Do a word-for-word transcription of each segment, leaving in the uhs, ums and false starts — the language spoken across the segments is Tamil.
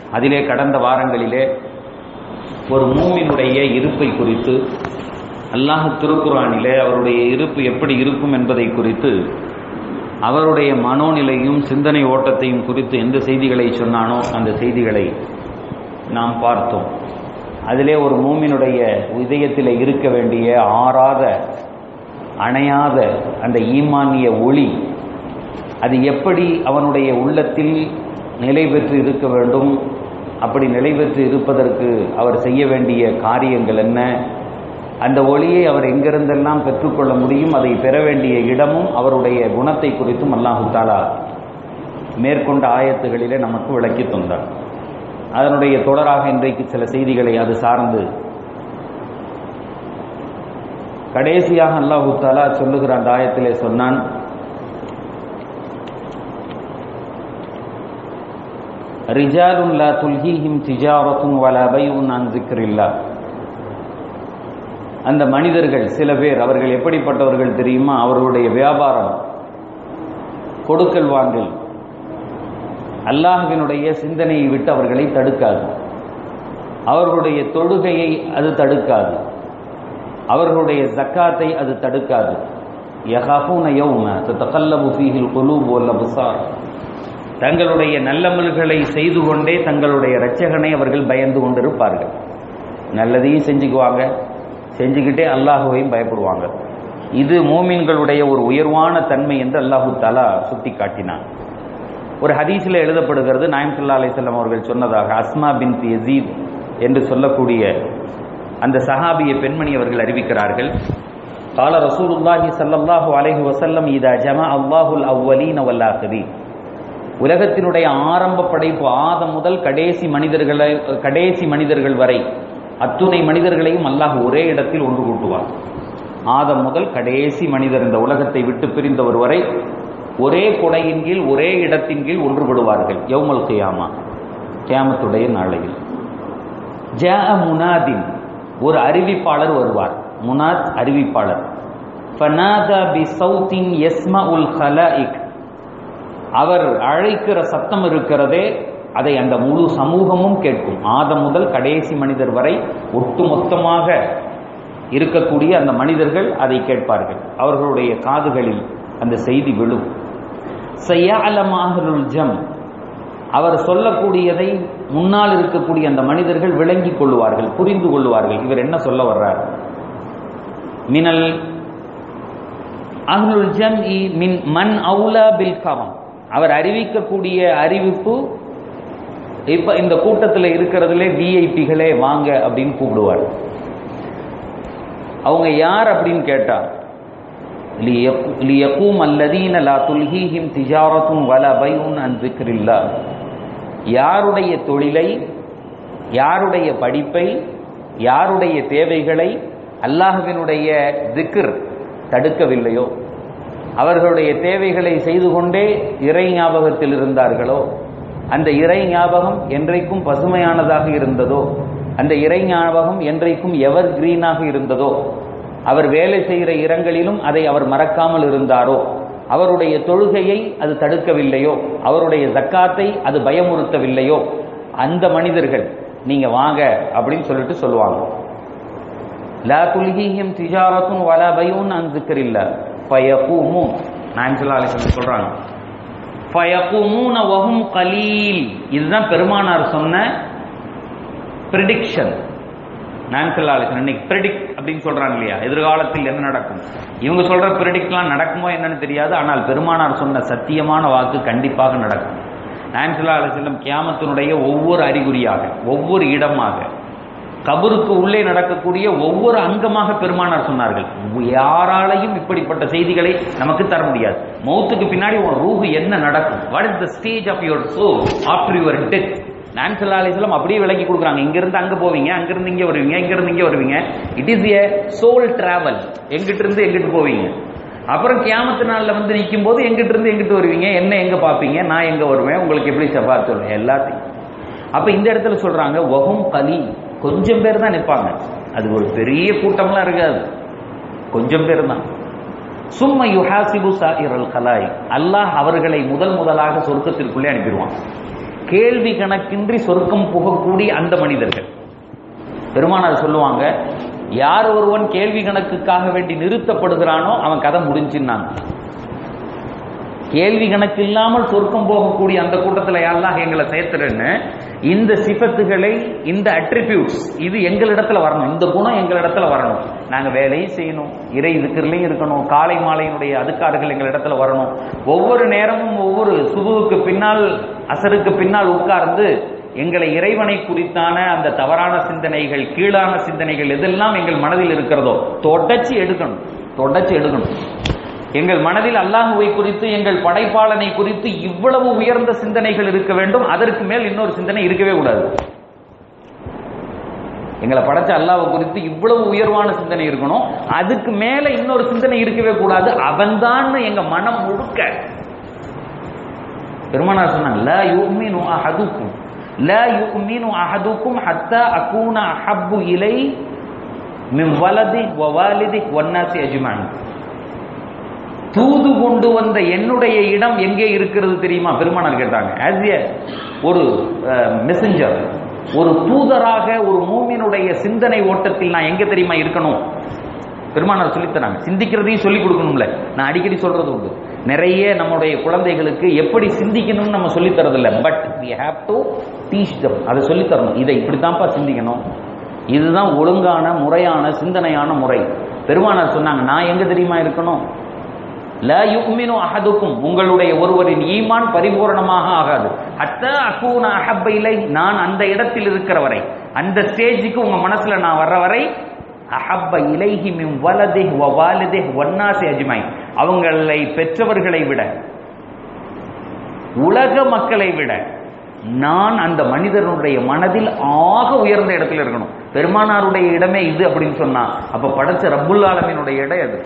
அதிலே கடந்த வாரங்களிலே ஒரு மூமினுடைய இருப்பை குறித்து, அல்லாஹ் திருக்குர்ஆனிலே அவருடைய இருப்பு எப்படி இருக்கும் என்பதை குறித்து, அவருடைய மனோநிலையும் சிந்தனை ஓட்டத்தையும் குறித்து எந்த செய்திகளை சொன்னானோ அந்த செய்திகளை நாம் பார்த்தோம். அதிலே ஒரு மூமினுடைய இதயத்தில் இருக்க வேண்டிய ஆறாத அணையாத அந்த ஈமானிய ஒளி, அது எப்படி அவனுடைய உள்ளத்தில் நிலை பெற்று இருக்க வேண்டும், அப்படி நிலை பெற்று இருப்பதற்கு அவர் செய்ய வேண்டிய காரியங்கள் என்ன, அந்த ஒளியை அவர் எங்கிருந்தெல்லாம் பெற்றுக்கொள்ள முடியும், அதை பெற வேண்டிய இடமும் அவருடைய குணத்தை குறித்தும் அல்லாஹு தஆலா மேற்கொண்ட ஆயத்துகளிலே நமக்கு விளக்கி தந்தார். அதனுடைய தொடராக இன்றைக்கு சில செய்திகளை அது சார்ந்து கடைசியாக அல்லாஹு தஆலா சொல்லுகிற அந்த ஆயத்திலே சொன்னான், ரிஜாலுன் லா துல்ஹீஹிம் திஜாரத்துன் வலா பைஉன் அன் ஸிக்ரில்லாஹ். அந்த மனிதர்கள் சில பேர், அவர்கள் எப்படிப்பட்டவர்கள் தெரியுமா? அவர்களுடைய வியாபாரம், கொடுக்கல் வாங்கல் அல்லாஹ்வினுடைய சிந்தனையை விட்டு அவர்களை தடுக்காது. அவர்களுடைய தொழுகையை அது தடுக்காது. அவர்களுடைய ஜக்காத்தை அது தடுக்காது. யகாஃபூன யௌம ததகல்லபு ஃபீஹில் குலூப் வல் அப்சார். தங்களுடைய நல்லமல்களை செய்து கொண்டே தங்களுடைய இரட்சகனை அவர்கள் பயந்து கொண்டிருப்பார்கள். நல்லதையும் செஞ்சுக்குவாங்க, செஞ்சுக்கிட்டே அல்லாஹுவையும் பயப்படுவாங்க. இது மூமின்களுடைய ஒரு உயர்வான தன்மை என்று அல்லாஹு தஆலா சுட்டி காட்டினான். ஒரு ஹதீஸில் எழுதப்படுகிறது, நாயகம் ஸல்லல்லாஹு அலைஹி வஸல்லம் அவர்கள் சொன்னதாக, அஸ்மா பின்த் யஸீத் என்று சொல்லக்கூடிய அந்த சஹாபிய பெண்மணி அவர்கள் அறிவிக்கிறார்கள், கால ரசூலுல்லாஹி ஸல்லல்லாஹு அலைஹி வஸல்லம் இதா ஜமா அல்லாஹுல் அவ்வலீன வல் ஆகிரீன். உலகத்தினுடைய ஆரம்ப படைப்பு ஆதம் முதல் கடைசி மனிதர்களை கடைசி மனிதர்கள் வரை அத்துணை மனிதர்களையும் அல்லாஹ் ஒரே இடத்தில் ஒன்று கூட்டுவார். ஆதம் முதல் கடைசி மனிதர் இந்த உலகத்தை விட்டு பிரிந்தவர் வரை ஒரே கொடையின் கீழ் ஒரே இடத்தின் கீழ் ஒன்றுபடுவார்கள். யௌமல் கியாமா, கியாமத்துடைய நாளையில். ஜாஅ முனாதின், ஒரு அறிவிப்பாளர் வருவார். முனாத் அறிவிப்பாளர். ஃபனாதா பி ஸௌத்தின் யஸ்மஉல் ஹலாயிக். அவர் அழைக்கிற சத்தம் இருக்கிறதே, அதை அந்த முழு சமூகமும் கேட்கும். ஆதம் முதல் கடைசி மனிதர் வரை ஒட்டுமொத்தமாக இருக்கக்கூடிய அந்த மனிதர்கள் அதை கேட்பார்கள். அவர்களுடைய காதுகளில் அந்த செய்தி விழும். ஸயஅலமு அஹ்லுல் ஜம். அவர் சொல்லக்கூடியதை முன்னால் இருக்கக்கூடிய அந்த மனிதர்கள் விளங்கிக் கொள்வார்கள், புரிந்து கொள்வார்கள். இவர் என்ன சொல்ல வர்றார்? மினல் அஹ்லுல் ஜம்இ மின் மன் அவுலா பில் கரம். அவர் அறிவிக்கக்கூடிய அறிவிப்பு இப்ப இந்த கூட்டத்தில் இருக்கிறதுலே விஐபிகளே வாங்க அப்படின்னு கூப்பிடுவார். அவங்க யார் அப்படின்னு கேட்டா, லியகூம் அல்லதீன லா துல்ஹீஹிம் திஜாரத்துன் வலா பைஉன் அன் ஸிக்ரில்லாஹ். யாருடைய தொழிலை, யாருடைய படிப்பை, யாருடைய தேவைகளை அல்லாஹ்வினுடைய திக்ர் தடுக்கவில்லையோ, அவர்களுடைய தேவைகளை செய்து கொண்டே இறை ஞாபகத்தில் இருந்தார்களோ, அந்த இறை ஞாபகம் என்றைக்கும் பசுமையானதாக இருந்ததோ, அந்த இறை ஞாபகம் என்றைக்கும் எவர் கிரீனாக இருந்ததோ, அவர் வேலை செய்கிற இடங்களிலும் அதை அவர் மறக்காமல் இருந்தாரோ, அவருடைய தொழுகையை அது தடுக்கவில்லையோ, அவருடைய ஜக்காத்தை அது பயமுறுத்தவில்லையோ, அந்த மனிதர்கள் நீங்க வாங்க அப்படின்னு சொல்லிட்டு சொல்லுவாங்க. லா துல்ஹீஹிம் திஜாரத்துன் வலா பைஉன் அன் ஸிக்ரில்லாஹ் ஃபயகூமு. நாயகம் ஸல்லல்லாஹு அலைஹி வஸல்லம் சொல்றாங்க, ஃபயகூமூன வஹும் கலீல். இதுதான் பெருமானார் சொன்ன பிரெடிக்ஷன். நாயகம் ஸல்லல்லாஹு அலைஹி வஸல்லம் இன்னைக்கு பிரெடிக்ட் அப்படின்னு சொல்றாங்க இல்லையா, எதிர்காலத்தில் என்ன நடக்கும். இவங்க சொல்ற பிரெடிக்ட்லாம் நடக்குமோ என்னன்னு தெரியாது, ஆனால் பெருமானார் சொன்ன சத்தியமான வாக்கு கண்டிப்பாக நடக்கும். நாயகம் ஸல்லல்லாஹு அலைஹி வஸல்லம் கியாமத்தினுடைய ஒவ்வொரு அறிகுறியாக, ஒவ்வொரு இடமாக, கபருக்கு உள்ளே நடக்கக்கூடிய ஒவ்வொரு அங்கமாக பெருமானார் சொன்னார்கள். யாராலையும் இப்படிப்பட்ட செய்திகளை நமக்கு தர முடியாது. மௌத்துக்கு பின்னாடி உன் ரூஹு என்ன நடக்கும், what is the stage of your soul after your death, நாயகம் ஸல்லல்லாஹு அலைஹி வஸல்லம் அப்படியே விளக்கி கொடுக்குறாங்க. இங்கிருந்து அங்க போவீங்க, அங்கிருந்து இங்க வருவீங்க, இங்கிருந்து இங்க வருவீங்க. It is a soul travel. எங்கிட்ட இருந்து எங்கிட்டு போவீங்க, அப்புறம் கியாமத்து நாள்ல வந்து நிற்கும் போது எங்கிட்ட இருந்து எங்கிட்டு வருவீங்க, என்ன எங்க பாப்பீங்க, நான் எங்க வருவேன், உங்களுக்கு எப்படி ஷஃபாத் சொல்லுவேன், எல்லாத்தையும். அப்ப இந்த இடத்துல சொல்றாங்க வஹும் கலீல், கொஞ்சம் பேர் தான் நிற்பாங்க. அது ஒரு பெரிய கூட்டம்லாம் இருக்காது, கொஞ்சம் பேர் தான். சும்ம யுஹாசிபு சாயிரல் கலாய், அல்லாஹ் அவர்களை முதல் முதலாக சொர்க்கத்திற்குள்ளே அனுப்பிடுவான். கேள்வி கணக்கின்றி சொர்க்கம் புகக்கூடிய அந்த மனிதர்கள். பெருமானார் சொல்லுவாங்க, யார் ஒருவன் கேள்வி கணக்குக்காக வேண்டி நிறுத்தப்படுகிறானோ அவன் கதை முடிஞ்சுன்னாங்க. கேள்வி கணக்கு இல்லாமல் சொர்க்கம் போகக்கூடிய அந்த கூட்டத்தில் அல்லாஹ் எங்களை சேர்த்துறேன்னு இந்த சிபத்துகளை, இந்த அட்ரிபியூட்ஸ் இது எங்களிடத்துல வரணும், இந்த குணம் எங்களிடத்துல வரணும். நாங்கள் வேலையும் செய்யணும், இறை இதுக்குறலையும் இருக்கணும், காலை மாலையினுடைய அதுக்கார்கள் எங்களிடத்துல வரணும். ஒவ்வொரு நேரமும் ஒவ்வொரு சுபுவுக்கு பின்னால் அசருக்கு பின்னால் உட்கார்ந்து எங்களை இறைவனை குறித்தான அந்த தவறான சிந்தனைகள், கீழான சிந்தனைகள் எதெல்லாம் எங்கள் மனதில் இருக்கிறதோ தொடச்சி எடுக்கணும், தொடச்சி எடுக்கணும். எங்கள் மனதில் அல்லாஹுவை குறித்து, எங்கள் படைப்பாளனை குறித்து இவ்வளவு உயர்ந்த சிந்தனைகள் இருக்க வேண்டும். அதற்கு மேல் இன்னொரு சிந்தனை இருக்கவே கூடாது. எங்களை படைச்ச அல்லாஹ்வை குறித்து இவ்வளவு உயர்வான சிந்தனை இருக்கணும், அதுக்கு மேல இன்னொரு சிந்தனை இருக்கவே கூடாது. அவன்தான் எங்க மனம் முழுக்க. பெருமானார் சொன்னாங்க, லா யுமினு அஹதுக்கும் லா யுமினு அஹதுக்கும் ஹத்தா அகூன அஹப்பு இலை மின் வலதி வ வாலிதி வன்னாசி அஜ்மாயின். தூது கொண்டு வந்த என்னுடைய இடம் எங்கே இருக்கிறது தெரியுமா? பெருமானார் கேட்டாங்க. ஆஸ் ஏ ஒரு மெசஞ்சர், ஒரு தூதராக ஒரு மூமினுடைய சிந்தனை ஓட்டத்தில் நான் எங்க தெரியுமா இருக்கணும்? பெருமானார் சொல்லித்தராங்க. சிந்திக்கிறதையும் சொல்லிக் கொடுக்கணும்ல. நான் அடிக்கடி சொல்றது உண்டு, நிறைய நம்முடைய குழந்தைகளுக்கு எப்படி சிந்திக்கணும்னு நம்ம சொல்லித் தரதில்லை. But we have to teach them. அதை சொல்லித் தரணும். இதை இப்படித்தான்ப்பா சிந்திக்கணும், இதுதான் ஒழுங்கான முறையான சிந்தனையான முறை. பெருமானார் சொன்னாங்க, நான் எங்க தெரியுமா இருக்கணும்? லா யுமினு அஹதுக்கும், உங்களுடைய ஒருவரின் ஈமான் பரிபூரணமாக ஆகாது. ஹத்தா அகூன அஹப்ப இலை, நான் அந்த இடத்தில் இருக்கிற வரை, அந்த ஸ்டேஜுக்கு உங்க மனசுல நான் வர்ற வரை, அஹப்ப இலைஹி மின் வலதிஹி வ வாலிதிஹி வன்னாசி அஜ்மைன், அவங்களை பெற்றவர்களை விட, உலக மக்களை விட நான் அந்த மனிதனுடைய மனதில் ஆக உயர்ந்த இடத்துல இருக்கணும். பெருமானாருடைய இடமே இது அப்படின்னு சொன்னா, அப்ப படைச்ச ரப்புல் ஆலமீனுடைய இடம் அது.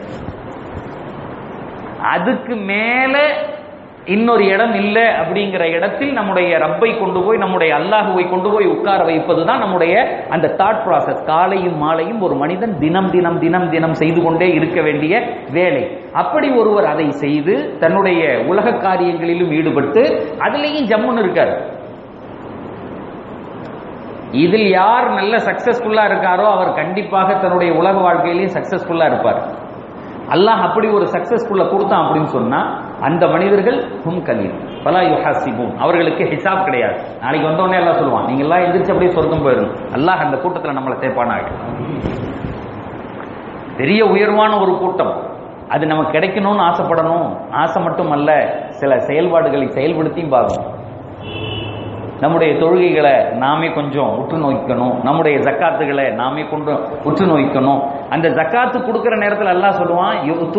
அதுக்கு மேல இன்னொரு இடம் இல்லை அப்படிங்கிற இடத்தில் நம்முடைய ரப்பை கொண்டு போய், நம்முடைய அல்லாஹுவை கொண்டு போய் உட்கார வைப்பதுதான் நம்முடைய அந்த தாட் ப்ராசஸ். காலையும் மாலையும் ஒரு மனிதன் தினம் தினம் தினம் தினம் செய்து கொண்டே இருக்க வேண்டிய வேலை. அப்படி ஒருவர் அதை செய்து தன்னுடைய உலக காரியங்களிலும் ஈடுபட்டு அதிலேயும் ஜம்முன்னு இருக்காரு. இதில் யார் நல்ல சக்சஸ்ஃபுல்லா இருக்காரோ அவர் கண்டிப்பாக தன்னுடைய உலக வாழ்க்கையிலேயும் சக்சஸ்ஃபுல்லா இருப்பார். அல்லாஹ் அப்படி ஒரு சக்சஸ்ஃபுல்லா கொடுத்தான் அப்படின்னு சொன்னா அந்த மனிதர்கள் ஹும் கலீல் ஃபலா யுஹாசிபூன், அவர்களுக்கு ஹிசாப் கிடையாது. நாளைக்கு வந்தோடனே எல்லாம் சொல்லுவான், நீங்க எல்லாம் எந்திரிச்சு அப்படியே சொர்க்கம் போயிடும். அல்லாஹ் அந்த கூட்டத்தில் நம்மளை சேர்ப்பானாக. பெரிய உயர்வான ஒரு கூட்டம். அது நமக்கு கிடைக்கணும்னு ஆசைப்படணும். ஆசை மட்டும் அல்ல, சில செயல்பாடுகளை செயல்படுத்தியும் பார்க்கணும். நம்முடைய தொழுகைகளை நாமே கொஞ்சம் உற்று நோக்கணும், நம்முடைய ஜக்காத்துகளை நாமே கொண்டு உற்று நோக்கணும். அந்த ஜக்காத்து கொடுக்கிற நேரத்தில் அல்லாஹ் சொல்லுவான்,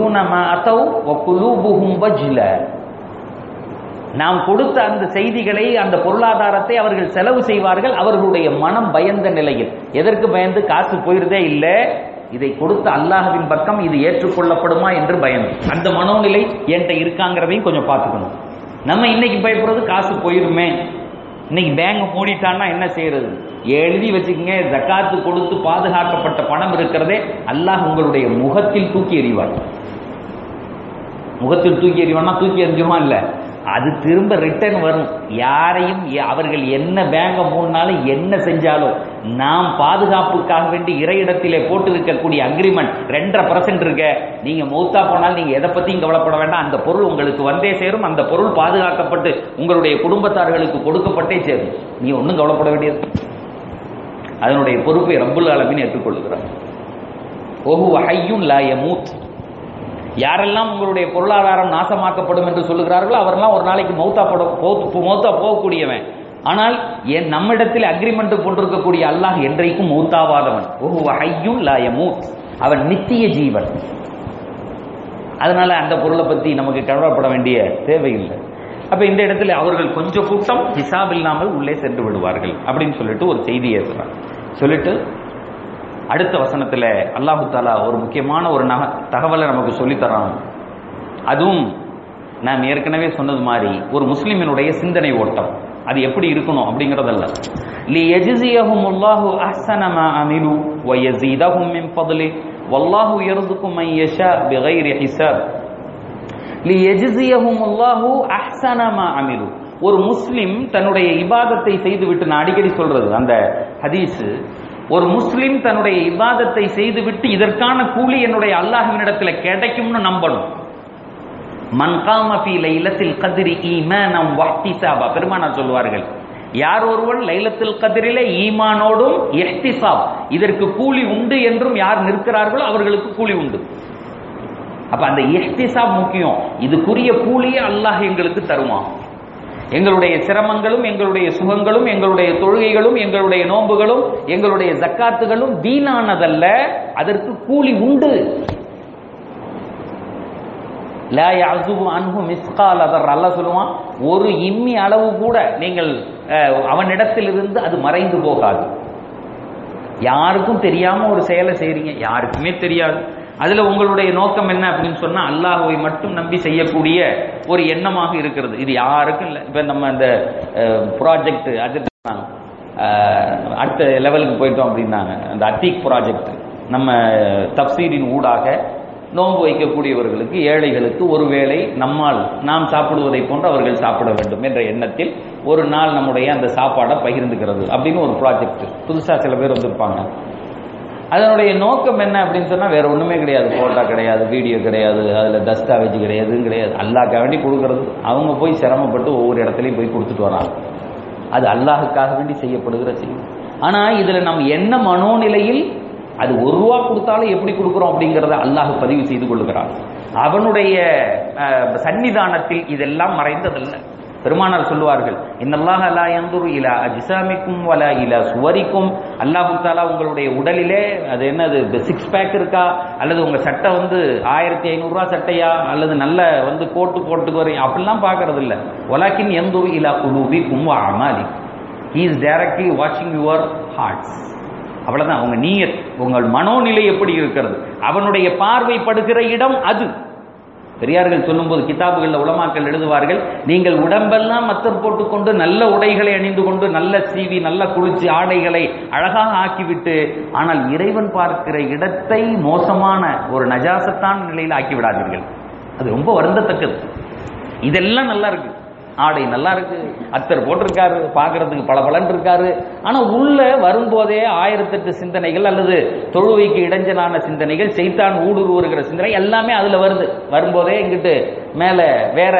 நாம் கொடுத்த அந்த செய்திகளை, அந்த பொருளாதாரத்தை அவர்கள் செலவு செய்வார்கள். அவர்களுடைய மனம் பயந்த நிலையில். எதற்கு பயந்து? காசு போயிருதே இல்லை, இதை கொடுத்த அல்லாஹ்வின் பக்கம் இது ஏற்றுக்கொள்ளப்படுமா என்று பயந்து. அந்த மனோநிலை என்கிட்ட இருக்காங்கிறதையும் கொஞ்சம் பார்த்துக்கணும். நம்ம இன்னைக்கு பயப்படுறது காசு போயிருமே, இன்னைக்கு பேங்க் மூடிட்டான்னா என்ன செய்யறது? எழுதி வச்சுக்கங்க, ஜக்காத்து கொடுத்து பாதுகாக்கப்பட்ட பணம் இருக்கிறதே அல்லாஹ் உங்களுடைய முகத்தில் தூக்கி எறிவார். முகத்தில் தூக்கி எறிவான்னா தூக்கி எறிஞ்சுமா இல்ல, அது திரும்ப ரிட்டர்ன் வரும். யாரையும் அவர்கள் என்ன பேங்க மூடினாலும் என்ன செஞ்சாலும் நாம் பாதுகாப்புக்காக வேண்டி இறையிடத்திலே போட்டு இருக்கக்கூடிய அக்ரிமெண்ட் ரெண்டரை பர்சன்ட் இருக்க, நீங்க மௌத்தா போனால் நீங்க எதை பத்தியும் கவலைப்பட வேண்டாம். அந்த பொருள் உங்களுக்கு வந்தே சேரும். அந்த பொருள் பாதுகாக்கப்பட்டு உங்களுடைய குடும்பத்தார்களுக்கு கொடுக்கப்பட்டே சேரும். நீ ஒன்றும் கவலைப்பட வேண்டியது. அதனுடைய பொறுப்பை ரப்புல் ஆலமீன் ஏற்றுக்கொள்கிறார். ஓஹு ஹய்யுன் லா யமூத். யாரெல்லாம் உங்களுடைய பொருளாதாரம் நாசமாக்கப்படும் என்று சொல்லுகிறார்களோ அவரெல்லாம் ஒரு நாளைக்கு மௌத்தா மௌத்தா போகக்கூடியவன். ஆனால் என் நம்மிடத்தில் அக்ரிமெண்ட் போட்டிருக்கக்கூடிய அல்லாஹ் என்றைக்கும் மௌத்தாவாதவன். ஓஹு ஹய்யுன் லா யமூத், அவன் நித்திய ஜீவன். அதனால அந்த பொருளை பத்தி நமக்கு கவலைப்பட வேண்டிய தேவையில்லை. அப்ப இந்த இடத்துல அவர்கள் கொஞ்சம் கூட்டம் ஹிசாப் இல்லாமல் உள்ளே சென்று விடுவார்கள் அப்படின்னு சொல்லிட்டு ஒரு செய்தியை சொல்லிட்டு அடுத்த வசனத்தில் அல்லாஹு தாலா ஒரு முக்கியமான ஒரு தகவலை நமக்கு சொல்லித்தரான். அதுவும் நாம் ஏற்கனவே சொன்னது மாதிரி ஒரு முஸ்லிமினுடைய சிந்தனை ஓட்டம் அது எப்படி இருக்கணும் அப்படிங்கிறதல்ல. லியஜ்ஸியஹுமுல்லாஹு அஹ்ஸன மா அமிலு வ யஸீதஹும் மின் ஃபضله வல்லாஹு யர்ஸுகு மன் யஷா பிகைரி ஹிசாப். லியஜ்ஸியஹுமுல்லாஹு அஹ்ஸன மா அமிலு, ஒரு முஸ்லிம் தன்னுடைய இபாதத்தை செய்துவிட்டு, நான் அடிக்கடி சொல்றது அந்த ஹதீஸ், ஒரு முஸ்லிம் தன்னுடைய இபாதத்தை செய்துவிட்டு இதற்கான கூலி என்னுடைய அல்லாஹ்வினிடத்தில் கிடைக்கும்னு நம்பணும். மன் காம ஃபீ லைலத்தில் கத்ரி ஈமானம் வஹ்திசாபா, பெருமானார் சொல்வார்கள், யார் ஒருவன் லைலத்துல் கத்ரிலே ஈமானோடும் இஹ்திசாப், இதற்கு கூலி உண்டு என்றும் யார் நிற்கிறார்களோ அவர்களுக்கு கூலி உண்டு. அப்ப அந்த இஹ்திசாப் முக்கியம். இதுக்குரிய கூலியை அல்லாஹ் எங்களுக்கு தருவான். எங்களுடைய சிரமங்களும் எங்களுடைய சுகங்களும் எங்களுடைய தொழுகைகளும் எங்களுடைய நோன்புகளும் எங்களுடைய ஜக்காத்துகளும் வீணானதல்ல, அதற்கு கூலி உண்டு. லா யஅஸுபு அன்ஹு மிஸ்கால தர், அல்லாஹ் சொல்லுவான், ஒரு இம்மி அளவு கூட நீங்கள் அவனிடத்திலிருந்து அது மறைந்து போகாது. யாருக்கும் தெரியாம ஒரு செயலை செய்றீங்க, யாருக்குமே தெரியாது. அதுல உங்களுடைய நோக்கம் என்ன அப்படின்னு சொன்னா அல்லாஹ்வை மட்டும் நம்பி செய்யக்கூடிய ஒரு எண்ணமாக இருக்கிறது. இது யாருக்கும் இல்லை. இப்ப நம்ம இந்த ப்ராஜெக்ட் அது அடுத்த லெவலுக்கு போயிட்டோம் அப்படின்னாங்க, அந்த அத்தீக் ப்ராஜெக்ட், நம்ம தப்சீரின் ஊடாக நோன்பு வைக்கக்கூடியவர்களுக்கு, ஏழைகளுக்கு ஒருவேளை நம்மால் நாம் சாப்பிடுவதை போன்று அவர்கள் சாப்பிட வேண்டும் என்ற எண்ணத்தில் ஒரு நாள் நம்முடைய அந்த சாப்பாடை பகிர்ந்துக்கிறது அப்படின்னு ஒரு ப்ராஜெக்ட். புதுசா சில பேர் வந்திருப்பாங்க. அதனுடைய நோக்கம் என்ன அப்படின்னு சொன்னா வேற ஒண்ணுமே கிடையாது. போட்டோ கிடையாது, வீடியோ கிடையாது, அதுல தஸ்தாவேஜ் கிடையாதுன்னு கிடையாது. அல்லாஹ்க்காக வேண்டி கொடுக்கறது. அவங்க போய் சிரமப்பட்டு ஒவ்வொரு இடத்துலையும் போய் கொடுத்துட்டு வராங்க. அது அல்லாஹுக்காக வேண்டி செய்யப்படுகிற செய்தி. ஆனா இதுல நம்ம என்ன மனோநிலையில் அது ஒரு ரூபா கொடுத்தாலும் எப்படி கொடுக்கிறோம் அப்படிங்கிறத அல்லாஹ் பதிவு செய்து கொள்ளுகிறான். அவனுடைய சன்னிதானத்தில் இதெல்லாம் மறைந்ததல்ல. பெருமானார் சொல்லுவார்கள், இன்னல்லாஹ லா யன்துரு இலா அஜ்சாமிக்கும் வலா இலா சுவரிக்கும், அல்லாஹ் தஆலா உங்களுடைய உடலிலே அது என்னது சிக்ஸ் பேக் இருக்கா, அல்லது உங்க சட்டை வந்து ஆயிரத்தி ஐநூறு ரூபா சட்டையா, அல்லது நல்ல வந்து கோட்டு போட்டுக்கு வரீங்க, அப்படிலாம் பார்க்கறது இல்லை. வலாக்கின் யன்துரு இலா குலூபிக்கும் வ அமாலிக்கும், ஹி இஸ் டைரக்ட்லி வாட்சிங் யுவர் ஹார்ட்ஸ். அவ்வளவுதான். உங்க நியத், உங்கள் மனோநிலை எப்படி இருக்கிறது, அவனுடைய பார்வைப்படுகிற இடம் அது. பெரியார்கள் சொல்லும்போது கிதாபுகளில் உலமாக்கள் எழுதுவார்கள், நீங்கள் உடம்பெல்லாம் மத்தர் போட்டுக்கொண்டு நல்ல உடைகளை அணிந்து கொண்டு நல்ல சீவி நல்ல குளிச்சு ஆடைகளை அழகாக ஆக்கிவிட்டு, ஆனால் இறைவன் பார்க்கிற இடத்தை மோசமான ஒரு நஜாசத்தான நிலையில் ஆக்கிவிடாதீர்கள். அது ரொம்ப வருந்தத்தக்கது. இதெல்லாம் நல்லா இருக்கு, ஆடை நல்லா இருக்கு, அத்தர் போட்டிருக்காரு, பார்க்கறதுக்கு பல பலன் இருக்காரு, ஆனா உள்ள வரும்போதே ஆயிரத்தெட்டு சிந்தனைகள் அல்லது தொழுவைக்கு இடைஞ்சலான சிந்தனைகள், செய்தான் ஊடுருவுகிற சிந்தனை எல்லாமே அதுல வருது. வரும்போதே இங்கிட்டு மேல வேற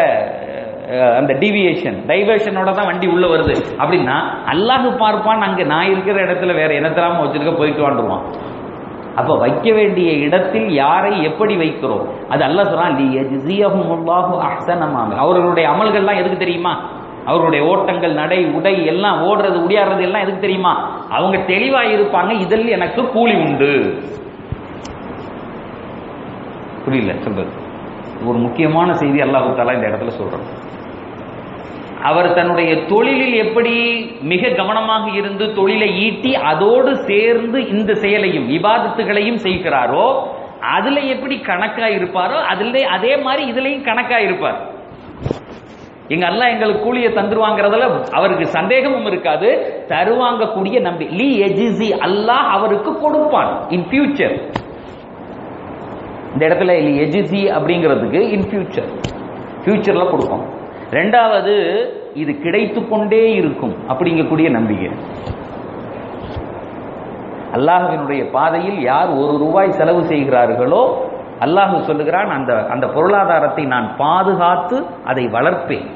அந்த டிவியேஷன் டைவர்ஷனோட தான் வண்டி உள்ள வருது. அப்படின்னா அல்லாஹ் பார்ப்பான், அங்க நான் இருக்கிற இடத்துல வேற என்னத்தெல்லாம் வச்சிருக்க போயிட்டு வாண்டுவான். அப்ப வைக்க வேண்டிய இடத்தில் யாரை எப்படி வைக்கிறோம் அது அல்லாஹ் சொல்றான், லியஜ்ஸியஹுமுல்லாஹு அஹ்ஸன மா அமிலு. அவர்களுடைய அமல்கள்லாம் எதுக்கு தெரியுமா? அவர்களுடைய ஓட்டங்கள், நடை, உடை எல்லாம், ஓடுறது உடையாடுறது எல்லாம் எதுக்கு தெரியுமா? அவங்க தெளிவாக இருப்பாங்க, இதில் எனக்கு கூலி உண்டு. புரியல சொல்றது? ஒரு முக்கியமான செய்தி அல்லாஹ் தஆலா இந்த இடத்துல சொல்றான். அவர் தன்னுடைய தொழிலில் எப்படி மிக கவனமாக இருந்து தொழிலை ஈட்டி அதோடு சேர்ந்து இந்த செயலையும் இபாதத்துகளையும் செய்கிறாரோ, அதுல எப்படி கணக்கா இருப்பாரோ அதுல அதே மாதிரி இதுலயும் கணக்கா இருப்பார். எங்க அல்லாஹ் எங்களுக்கு கூலியை தந்துருவாங்கிறதுல அவருக்கு சந்தேகமும் இருக்காது. தருவாங்க கூடிய நம்பி லி எஜிசி, அல்லாஹ் அவருக்கு கொடுப்பான் இன் ஃபியூச்சர். இந்த இடத்துல லி எஜிசி அப்படிங்கிறதுக்கு இன் ஃபியூச்சர், ஃபியூச்சர்ல கொடுப்போம். ரெண்டாவது, இது கிடைத்து கொண்டே இருக்கும் அப்படிங்கக்கூடிய நம்பிக்கை. அல்லாஹ்வினுடைய பாதையில் யார் ஒரு ரூபாய் செலவு செய்கிறார்களோ அல்லாஹ் சொல்லுகிறான், அந்த அந்த பொருளாதாரத்தை நான் பாதுகாத்து அதை வளர்ப்பேன்.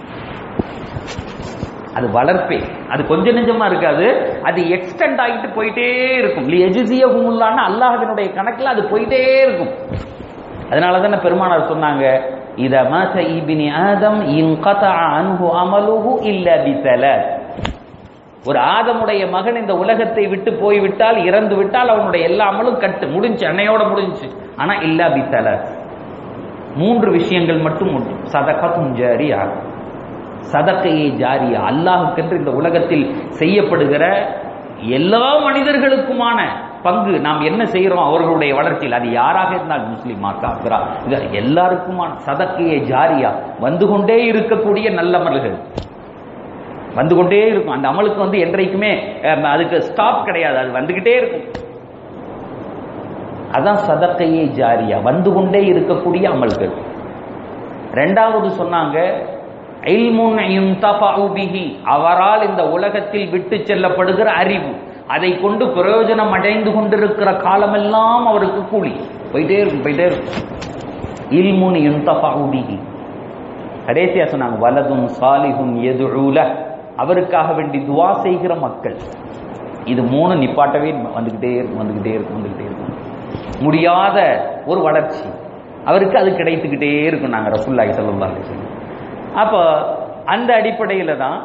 அது வளர்ப்பேன், அது கொஞ்ச நெஞ்சமா இருக்காது, அது எக்ஸ்டெண்ட் ஆகிட்டு போயிட்டே இருக்கும். எஜிசியஹுமுல்லாஹ் அல்லாஹ்வினுடைய கணக்குல அது போயிட்டே இருக்கும். அதனாலதான் பெருமானார் சொன்னாங்க, இதா மாத இப்னி ஆதம் இன்கதஅ அன்ஹு அமலுஹு இல்லா பிஸலாத். ஒரு ஆதமுடைய மகன் இந்த உலகத்தை விட்டு போய்விட்டால், இறந்து விட்டால் அவனுடைய எல்லா அமலும் கட்டு முடிஞ்சு, அன்னையோட முடிஞ்சு. ஆனா இல்லா பிஸலாத், மூன்று விஷயங்கள் மட்டும் உண்டு. சதகத்துன் ஜாரியா, சதகையே ஜாரியா, அல்லாஹ்வுக்கென்று இந்த உலகத்தில் செய்யப்படுகிற எல்லா மனிதர்களுக்குமான பங்கு, நாம் என்ன செய்யறோம் அவர்களுடைய வளர்ச்சியில், அது யாராக இருந்தால் முஸ்லிமா காஃபிரா, எல்லாருக்குமான சதகையே ஜாரியா, வந்து கொண்டே இருக்கக்கூடிய நல்ல அமல்கள் வந்து கொண்டே இருக்கும். அந்த அமலுக்கு வந்து என்றைக்குமே அதுக்கு ஸ்டாப் கிடையாது, அது வந்துகிட்டே இருக்கும். அதான் சதகையே ஜாரியா, வந்து கொண்டே இருக்கக்கூடிய அமல்கள். ரெண்டாவது சொன்னாங்க, இல்முன் யுன்தஃபஉ பிஹி, அவரால் இந்த உலகத்தில் விட்டு செல்லப்படுகிற அறிவு, அதை கொண்டு பிரயோஜனம் அடைந்து கொண்டிருக்கிற காலமெல்லாம் அவருக்கு கூலி போயிட்டே இருக்கும் போயிட்டே இருக்கும். இல்முன் யுன்தஃபஉ பிஹி. கடைசியா சொன்னாங்க வலதுன் சாலிஹுன் யதுஉ லஹ், அவருக்காக வேண்டி துஆ செய்கிற மக்கள். இது மூணு நிப்பாட்டவே வந்துகிட்டே இருக்கும் வந்துகிட்டே இருக்கும் வந்துகிட்டே இருக்கும். முடியாத ஒரு வளர்ச்சி அவருக்கு அது கிடைத்துக்கிட்டே இருக்கும். நாங்கள் ரசூலுல்லாஹி ஸல்லல்லாஹு அலைஹி வஸல்லம். அப்போ அந்த அடிப்படையில் தான்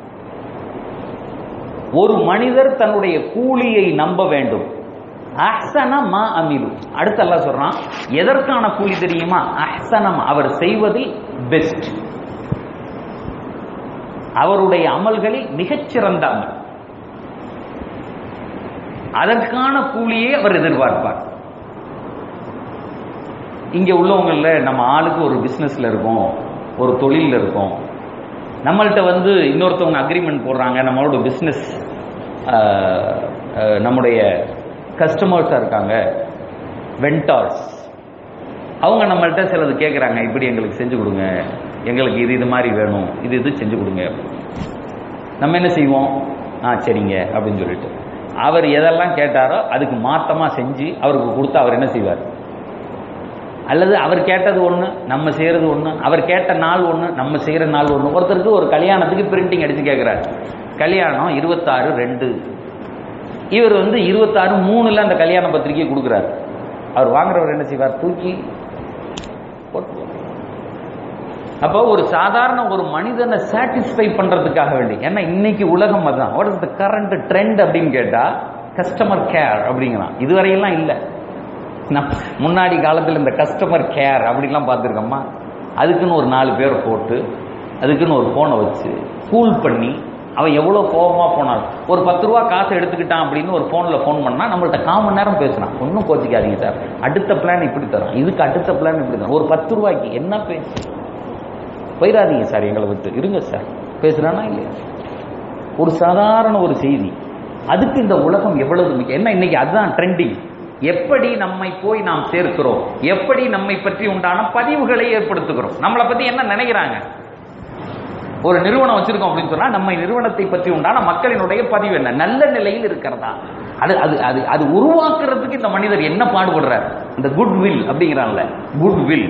ஒரு மனிதர் தன்னுடைய கூலியை நம்ப வேண்டும். அஹ்ஸன மா அமிலு, அடுத்து அல்லாஹ் சொல்றான் எதற்கான கூலி தெரியுமா? அஹ்ஸனம், அவர் செய்வதில் பெஸ்ட், அவருடைய அமல்களில் மிகச்சிறந்த அமல், அதற்கான கூலியை அவர் எதிர்பார்ப்பார். இங்க உள்ளவங்கள நம்ம ஆளுக்கு ஒரு பிசினஸ்ல இருக்கும், ஒரு தொழில் இருக்கும், நம்மள்கிட்ட வந்து இன்னொருத்தவங்க அக்ரிமெண்ட் போடுறாங்க, நம்மளோட பிசினஸ் நம்முடைய கஸ்டமர்ஸா இருக்காங்க, வெண்டார்ஸ், அவங்க நம்மள்கிட்ட சிலது கேட்குறாங்க, இப்படி எங்களுக்கு செஞ்சு கொடுங்க, எங்களுக்கு இது இது மாதிரி வேணும், இது இது செஞ்சு கொடுங்க. நம்ம என்ன செய்வோம்? ஆ சரிங்க அப்படின்னு சொல்லிட்டு அவர் எதெல்லாம் கேட்டாரோ அதுக்கு மாத்தமா செஞ்சு அவருக்கு கொடுத்து அவர் என்ன செய்வார்? அல்லது அவர் கேட்டது ஒன்று நம்ம செய்யறது ஒன்று, அவர் கேட்ட நாள் ஒன்று நம்ம செய்யற நாள் ஒன்று. ஒருத்தருக்கு ஒரு கல்யாணத்துக்கு பிரிண்டிங் அடிச்சு கேட்கிறார், கல்யாணம் இருபத்தாறு ரெண்டு, இவர் வந்து இருபத்தாறு மூணுல அந்த கல்யாண பத்திரிகையை கொடுக்குறாரு. அவர் வாங்குறவர் என்ன செய்வார்? தூக்கி போட்டு. அப்போ ஒரு சாதாரண ஒரு மனிதனை சாட்டிஸ்ஃபை பண்றதுக்காக வேண்டி, ஏன்னா இன்னைக்கு உலகம் அதுதான். What is the current trend அப்படின்னு கேட்டா கஸ்டமர் கேர் அப்படிங்கிறான். இதுவரையெல்லாம் இல்லை. முன்னாடி காலத்தில் இந்த கஸ்டமர் கேர் அப்படிலாம் பார்த்துருக்கோமா? அதுக்குன்னு ஒரு நாலு பேரை போட்டு அதுக்குன்னு ஒரு போனை வச்சு கூல் பண்ணி அவன் எவ்வளோ கோபமாக போனான், ஒரு பத்து ரூபா காசை எடுத்துக்கிட்டான் அப்படின்னு ஒரு ஃபோனில் ஃபோன் பண்ணால் நம்மள்ட்ட கால் மணி நேரம் பேசுகிறான். ஒன்றும் கோச்சிக்காதீங்க சார், அடுத்த பிளான் இப்படி தரோம், இதுக்கு அடுத்த பிளான் இப்படி தரோம், ஒரு பத்து ரூபாய்க்கு என்ன பேசு, போயிடாதீங்க சார் எங்களை விட்டு இருங்க சார், பேசுகிறானா இல்லையா? ஒரு சாதாரண ஒரு செய்தி, அதுக்கு இந்த உலகம் எவ்வளவு முக்கியம். என்ன இன்னைக்கு அதுதான் ட்ரெண்டிங். எப்படி நம்மை போய் நாம் சேர்க்கிறோம், எப்படி நம்மை பற்றி உண்டான பதிவுகளை ஏற்படுத்துகிறோம், நம்மளை பற்றி என்ன நினைக்கிறாங்க. ஒரு நிறுவனம் வச்சிருக்கோம் அப்படின்னு சொன்னா நம்ம நிறுவனத்தை பற்றி உண்டான மக்களினுடைய பதிவு என்ன, நல்ல நிலையில் இருக்கிறதா, அது அது அது அது உருவாக்குறதுக்கு இந்த மனிதர் என்ன பாடுபடுறார். இந்த குட் வில் அப்படிங்கிறான்ல, குட் வில்